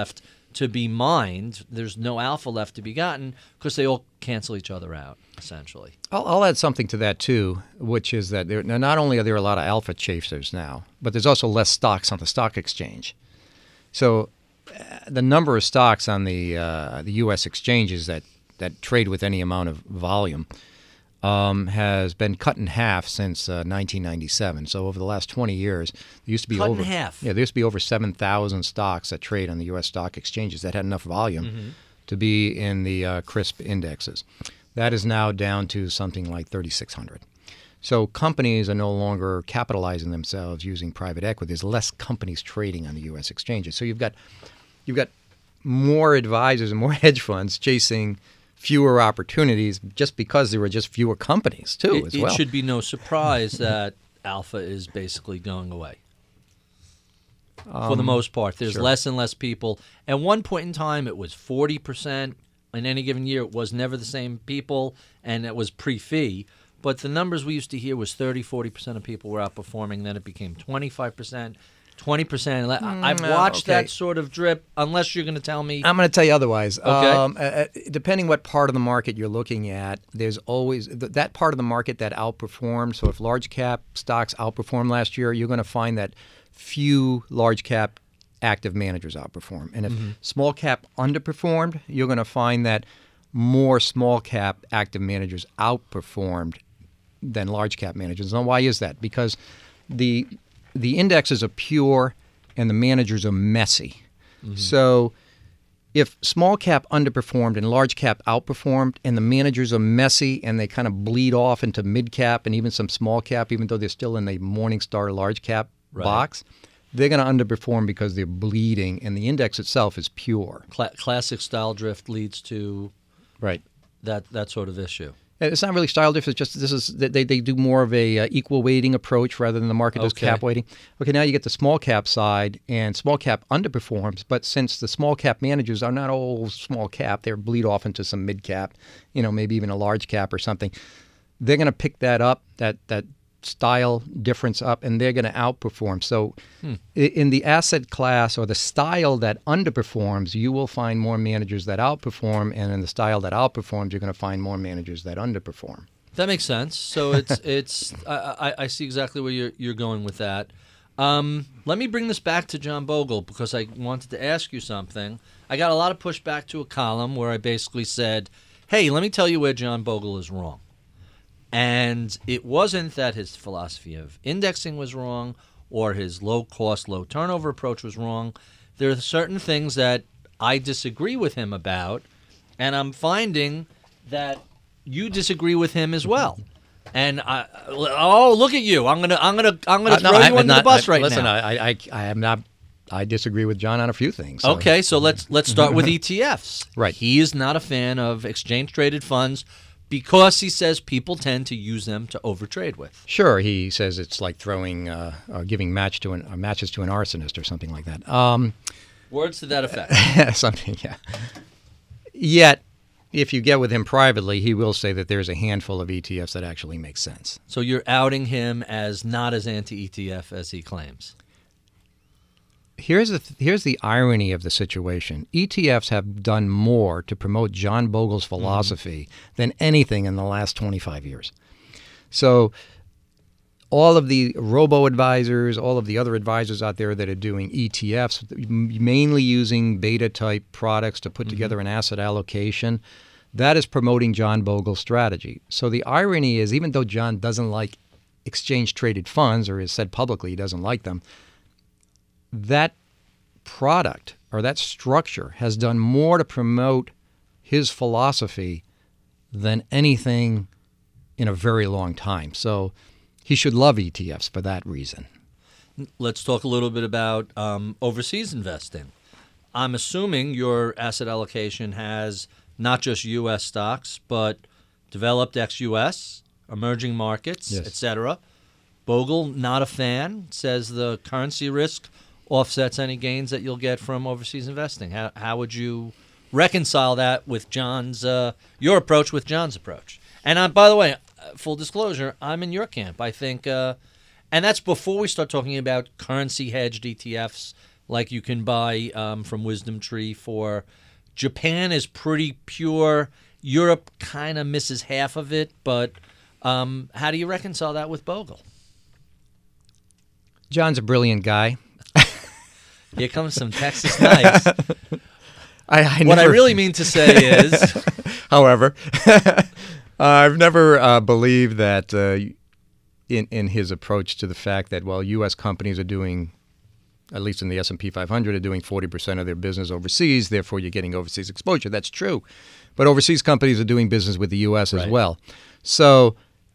to be mined. There's no alpha left to be gotten because they all cancel each other out, essentially. I'll, I'll add something to that, too, which is that there, now not only are there a lot of alpha chasers now, but there's also less stocks on the stock exchange. So uh, the number of stocks on the uh, the U S exchanges that, that trade with any amount of volume um, has been cut in half since uh, nineteen ninety-seven. So over the last twenty years, there used to be cut over in half. Yeah, there used to be over seven thousand stocks that trade on the U S stock exchanges that had enough volume mm-hmm. to be in the uh, CRSP indexes. That is now down to something like thirty-six hundred. So companies are no longer capitalizing themselves using private equity. There's less companies trading on the U S exchanges. So you've got you've got more advisors and more hedge funds chasing fewer opportunities just because there were just fewer companies, too, it, as well. It should be no surprise that alpha is basically going away. Um, For the most part. There's sure. less and less people. At one point in time, it was forty percent. In any given year, it was never the same people, and it was pre-fee. But the numbers we used to hear was thirty, forty percent of people were outperforming. Then it became twenty-five percent. twenty percent. I've watched okay. that sort of drip, unless you're going to tell me. I'm going to tell you otherwise. Okay. Um, uh, depending what part of the market you're looking at, there's always th- that part of the market that outperformed. So if large cap stocks outperformed last year, you're going to find that few large cap active managers outperform. And if mm-hmm. small cap underperformed, you're going to find that more small cap active managers outperformed than large cap managers. Now, why is that? Because the The indexes are pure and the managers are messy. Mm-hmm. So if small cap underperformed and large cap outperformed and the managers are messy and they kind of bleed off into mid cap and even some small cap, even though they're still in the Morningstar large cap right. box, they're going to underperform because they're bleeding and the index itself is pure. Cla- classic style drift leads to right that, that sort of issue. It's not really style difference. Just this is they they do more of a uh, equal weighting approach rather than the market does okay. cap weighting. Okay, now you get the small cap side, and small cap underperforms. But since the small cap managers are not all small cap, they bleed off into some mid cap, you know, maybe even a large cap or something. They're going to pick that up, that that style difference up, and they're going to outperform. So hmm. in the asset class or the style that underperforms, you will find more managers that outperform, and in the style that outperforms, you're going to find more managers that underperform. That makes sense. So it's it's I, I, I see exactly where you're you're going with that. Um, let me bring this back to John Bogle because I wanted to ask you something. I got a lot of pushback to a column where I basically said, "Hey, let me tell you where John Bogle is wrong." And it wasn't that his philosophy of indexing was wrong or his low-cost, low-turnover approach was wrong. There are certain things that I disagree with him about, and I'm finding that you disagree with him as well. And I, oh, look at you! I'm gonna, I'm gonna, I'm gonna uh, throw no, you I, under not, the bus I, right listen, now. Listen, I, I, I am not. I disagree with John on a few things. So. Okay, so let's let's start with E T Fs. Right. He is not a fan of exchange-traded funds. Because he says people tend to use them to overtrade with. Sure, he says it's like throwing, uh, or giving match to an, uh, matches to an arsonist or something like that. Um, Words to that effect. something, yeah. Yet, if you get with him privately, he will say that there's a handful of E T Fs that actually make sense. So you're outing him as not as anti-E T F as he claims. Here's the th- here's the irony of the situation. E T Fs have done more to promote John Bogle's philosophy mm-hmm. than anything in the last twenty-five years. So all of the robo-advisors, all of the other advisors out there that are doing E T Fs, mainly using beta-type products to put mm-hmm. together an asset allocation, that is promoting John Bogle's strategy. So the irony is, even though John doesn't like exchange-traded funds, or has said publicly he doesn't like them, that product or that structure has done more to promote his philosophy than anything in a very long time. So he should love E T Fs for that reason. Let's talk a little bit about um, overseas investing. I'm assuming your asset allocation has not just U S stocks, but developed ex-U S, emerging markets, yes. et cetera. Bogle, not a fan, says the currency risk offsets any gains that you'll get from overseas investing. How how would you reconcile that with John's uh, your approach with John's approach? And uh, by the way, full disclosure, I'm in your camp. I think, uh, and that's before we start talking about currency hedged E T Fs like you can buy um, from Wisdom Tree for. Japan is pretty pure. Europe kind of misses half of it, but um, how do you reconcile that with Bogle? John's a brilliant guy. Here comes some Texas nice. I, I what never, I really mean to say is, however, uh, I've never uh, believed that uh, in in his approach to the fact that well, U S companies are doing, at least in the S and P five hundred, are doing forty percent of their business overseas. Therefore, you're getting overseas exposure. That's true, but overseas companies are doing business with the U S as Right. well. So.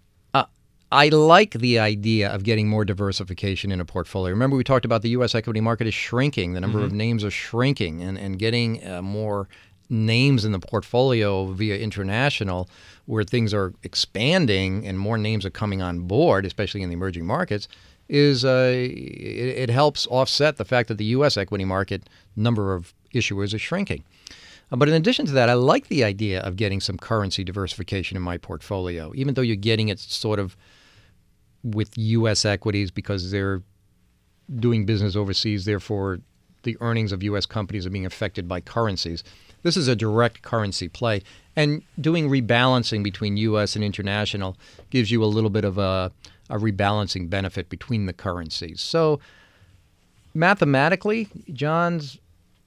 I like the idea of getting more diversification in a portfolio. Remember, we talked about the U S equity market is shrinking. The number mm-hmm. of names are shrinking, and, and getting uh, more names in the portfolio via international, where things are expanding and more names are coming on board, especially in the emerging markets, is uh, it, it helps offset the fact that the U S equity market number of issuers is shrinking. Uh, but in addition to that, I like the idea of getting some currency diversification in my portfolio, even though you're getting it sort of with U S equities because they're doing business overseas. Therefore, the earnings of U S companies are being affected by currencies. This is a direct currency play. And doing rebalancing between U S and international gives you a little bit of a, a rebalancing benefit between the currencies. So mathematically, John's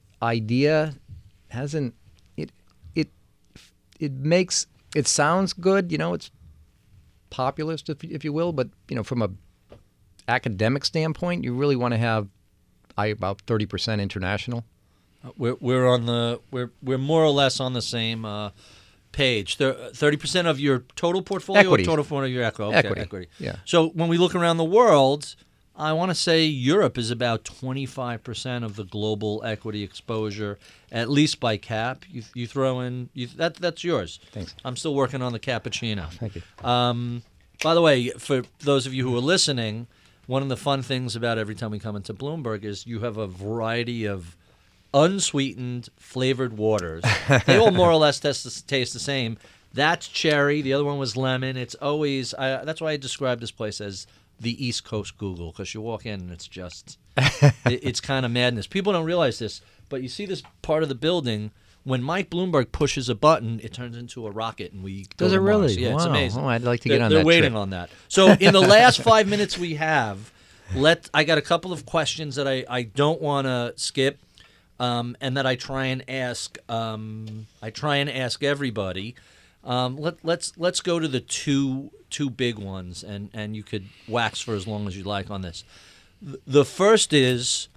idea hasn't it it it makes it sounds good, you know, it's populist if if you will, but you know, from a academic standpoint, you really want to have I about thirty percent international. We're we're on the we're we're more or less on the same uh, page. Thirty percent of your total portfolio, Equities. or total portfolio of your equity. Okay, Equity. equity. Yeah. So when we look around the world, I want to say Europe is about twenty-five percent of the global equity exposure, at least by cap. You you throw in you, that that's yours. Thanks. I'm still working on the cappuccino. Thank you. Um, by the way, for those of you who are listening, one of the fun things about every time we come into Bloomberg is you have a variety of unsweetened flavored waters. They all more or less taste, taste the same. That's cherry. The other one was lemon. It's always I, that's why I describe this place as the East Coast Google, because you walk in and it's just it, it's kind of madness. People don't realize this, but you see this part of the building. When Mike Bloomberg pushes a button, it turns into a rocket, and we go Does to it really? Mars. Yeah, wow. it's amazing. Oh, I'd like to they're, get on they're that waiting trip. on that. So in the last five minutes we have, let I got a couple of questions that I, I don't want to skip, um, and that I try and ask. Um, I try and ask everybody. Um, let let's let's go to the two two big ones, and, and you could wax for as long as you like on this. The first is,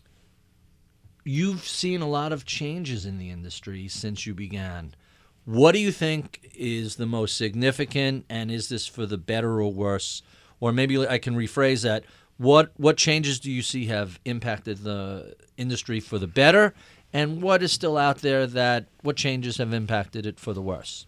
you've seen a lot of changes in the industry since you began. What do you think is the most significant, and is this for the better or worse? Or maybe I can rephrase that. What what changes do you see have impacted the industry for the better, and what is still out there that, what changes have impacted it for the worse?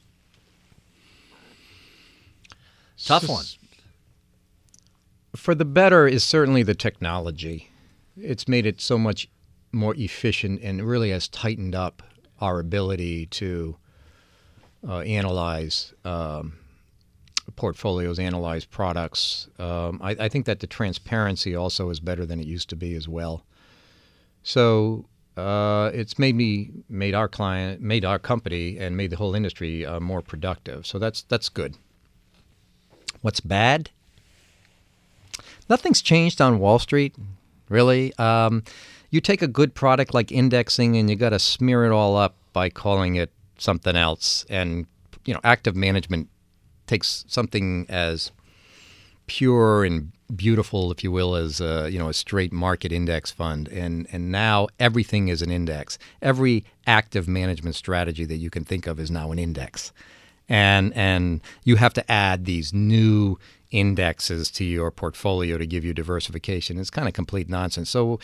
Tough one. For the better is certainly the technology. It's made it so much more efficient and really has tightened up our ability to uh, analyze um, portfolios, analyze products. Um, I, I think that the transparency also is better than it used to be as well. So uh, it's made me, made our client, made our company, and made the whole industry uh, more productive. So that's that's good. What's bad? Nothing's changed on Wall Street, really. Um, you take a good product like indexing and you got to smear it all up by calling it something else. And, you know, active management takes something as pure and beautiful, if you will, as, uh, you know, a straight market index fund. And, and now everything is an index. Every active management strategy that you can think of is now an index. And and you have to add these new indexes to your portfolio to give you diversification. It's kind of complete nonsense. So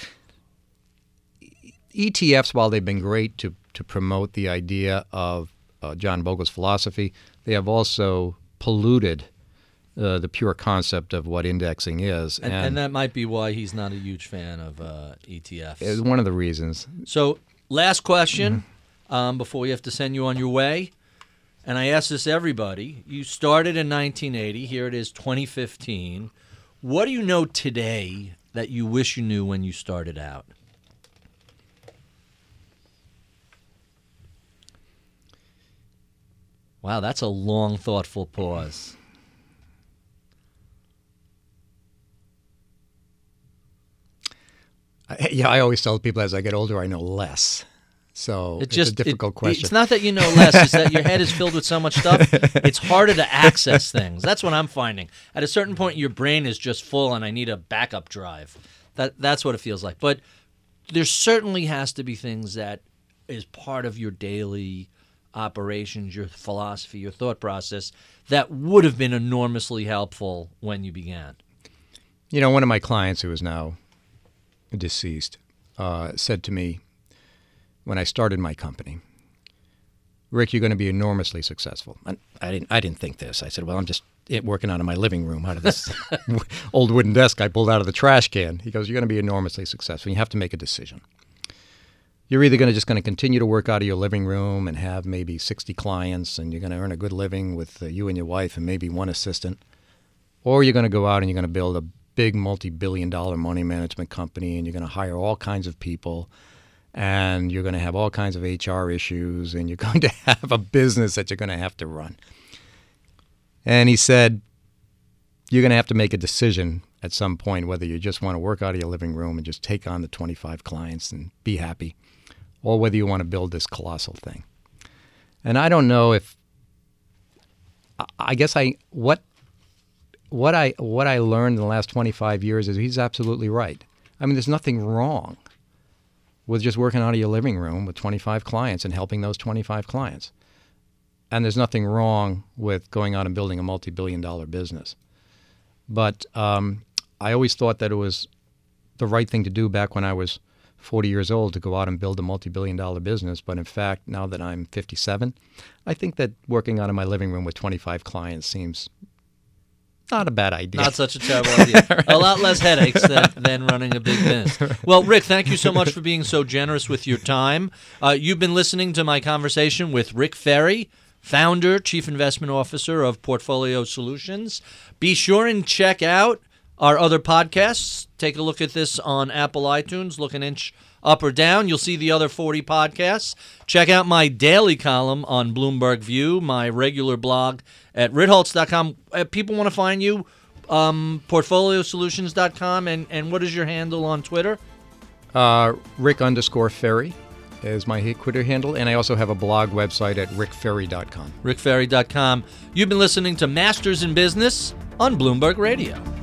E T Fs, while they've been great to, to promote the idea of uh, John Bogle's philosophy, they have also polluted uh, the pure concept of what indexing is. And, and, and that might be why he's not a huge fan of uh, E T Fs. It's one of the reasons. So last question mm-hmm. um, before we have to send you on your way. And I ask this everybody. You started in nineteen eighty. Here it is, twenty fifteen. What do you know today that you wish you knew when you started out? Wow, that's a long, thoughtful pause. I, yeah, I always tell people as I get older, I know less. So It it's just, a difficult it- question. It's not that you know less, it's that your head is filled with so much stuff, it's harder to access things. That's what I'm finding. At a certain point, your brain is just full and I need a backup drive. That That's what it feels like. But there certainly has to be things that is part of your daily operations, your philosophy, your thought process that would have been enormously helpful when you began. You know, one of my clients who is now deceased uh, said to me when I started my company, Rick, you're going to be enormously successful. And I didn't, I didn't think this. I said, well, I'm just working out of my living room out of this old wooden desk I pulled out of the trash can. He goes, you're going to be enormously successful. You have to make a decision. You're either going to just going to continue to work out of your living room and have maybe sixty clients and you're going to earn a good living with uh, you and your wife and maybe one assistant, or you're going to go out and you're going to build a big multi-billion dollar money management company and you're going to hire all kinds of people and you're going to have all kinds of H R issues and you're going to have a business that you're going to have to run. And he said, you're going to have to make a decision at some point whether you just want to work out of your living room and just take on the twenty-five clients and be happy, or whether you want to build this colossal thing. And I don't know if, I guess I, what, what I, what I learned in the last twenty-five years is he's absolutely right. I mean, there's nothing wrong with just working out of your living room with twenty-five clients and helping those twenty-five clients. And there's nothing wrong with going out and building a multi-billion dollar business. But um, I always thought that it was the right thing to do back when I was forty years old to go out and build a multi-billion dollar business. But in fact, now that I'm fifty-seven, I think that working out of my living room with twenty-five clients seems not a bad idea. Not such a terrible idea. Right. A lot less headaches than, than running a big business. Well, Rick, thank you so much for being so generous with your time. Uh, you've been listening to my conversation with Rick Ferri, founder, chief investment officer of Portfolio Solutions. Be sure and check out our other podcasts. Take a look at this on Apple iTunes. Look an inch up or down. You'll see the other forty podcasts. Check out my daily column on Bloomberg View, my regular blog at ritholtz dot com. If people want to find you, um, portfolio solutions dot com. And, and what is your handle on Twitter? Uh, Rick underscore Ferri is my Twitter handle, and I also have a blog website at rick ferri dot com. rick ferri dot com. You've been listening to Masters in Business on Bloomberg Radio.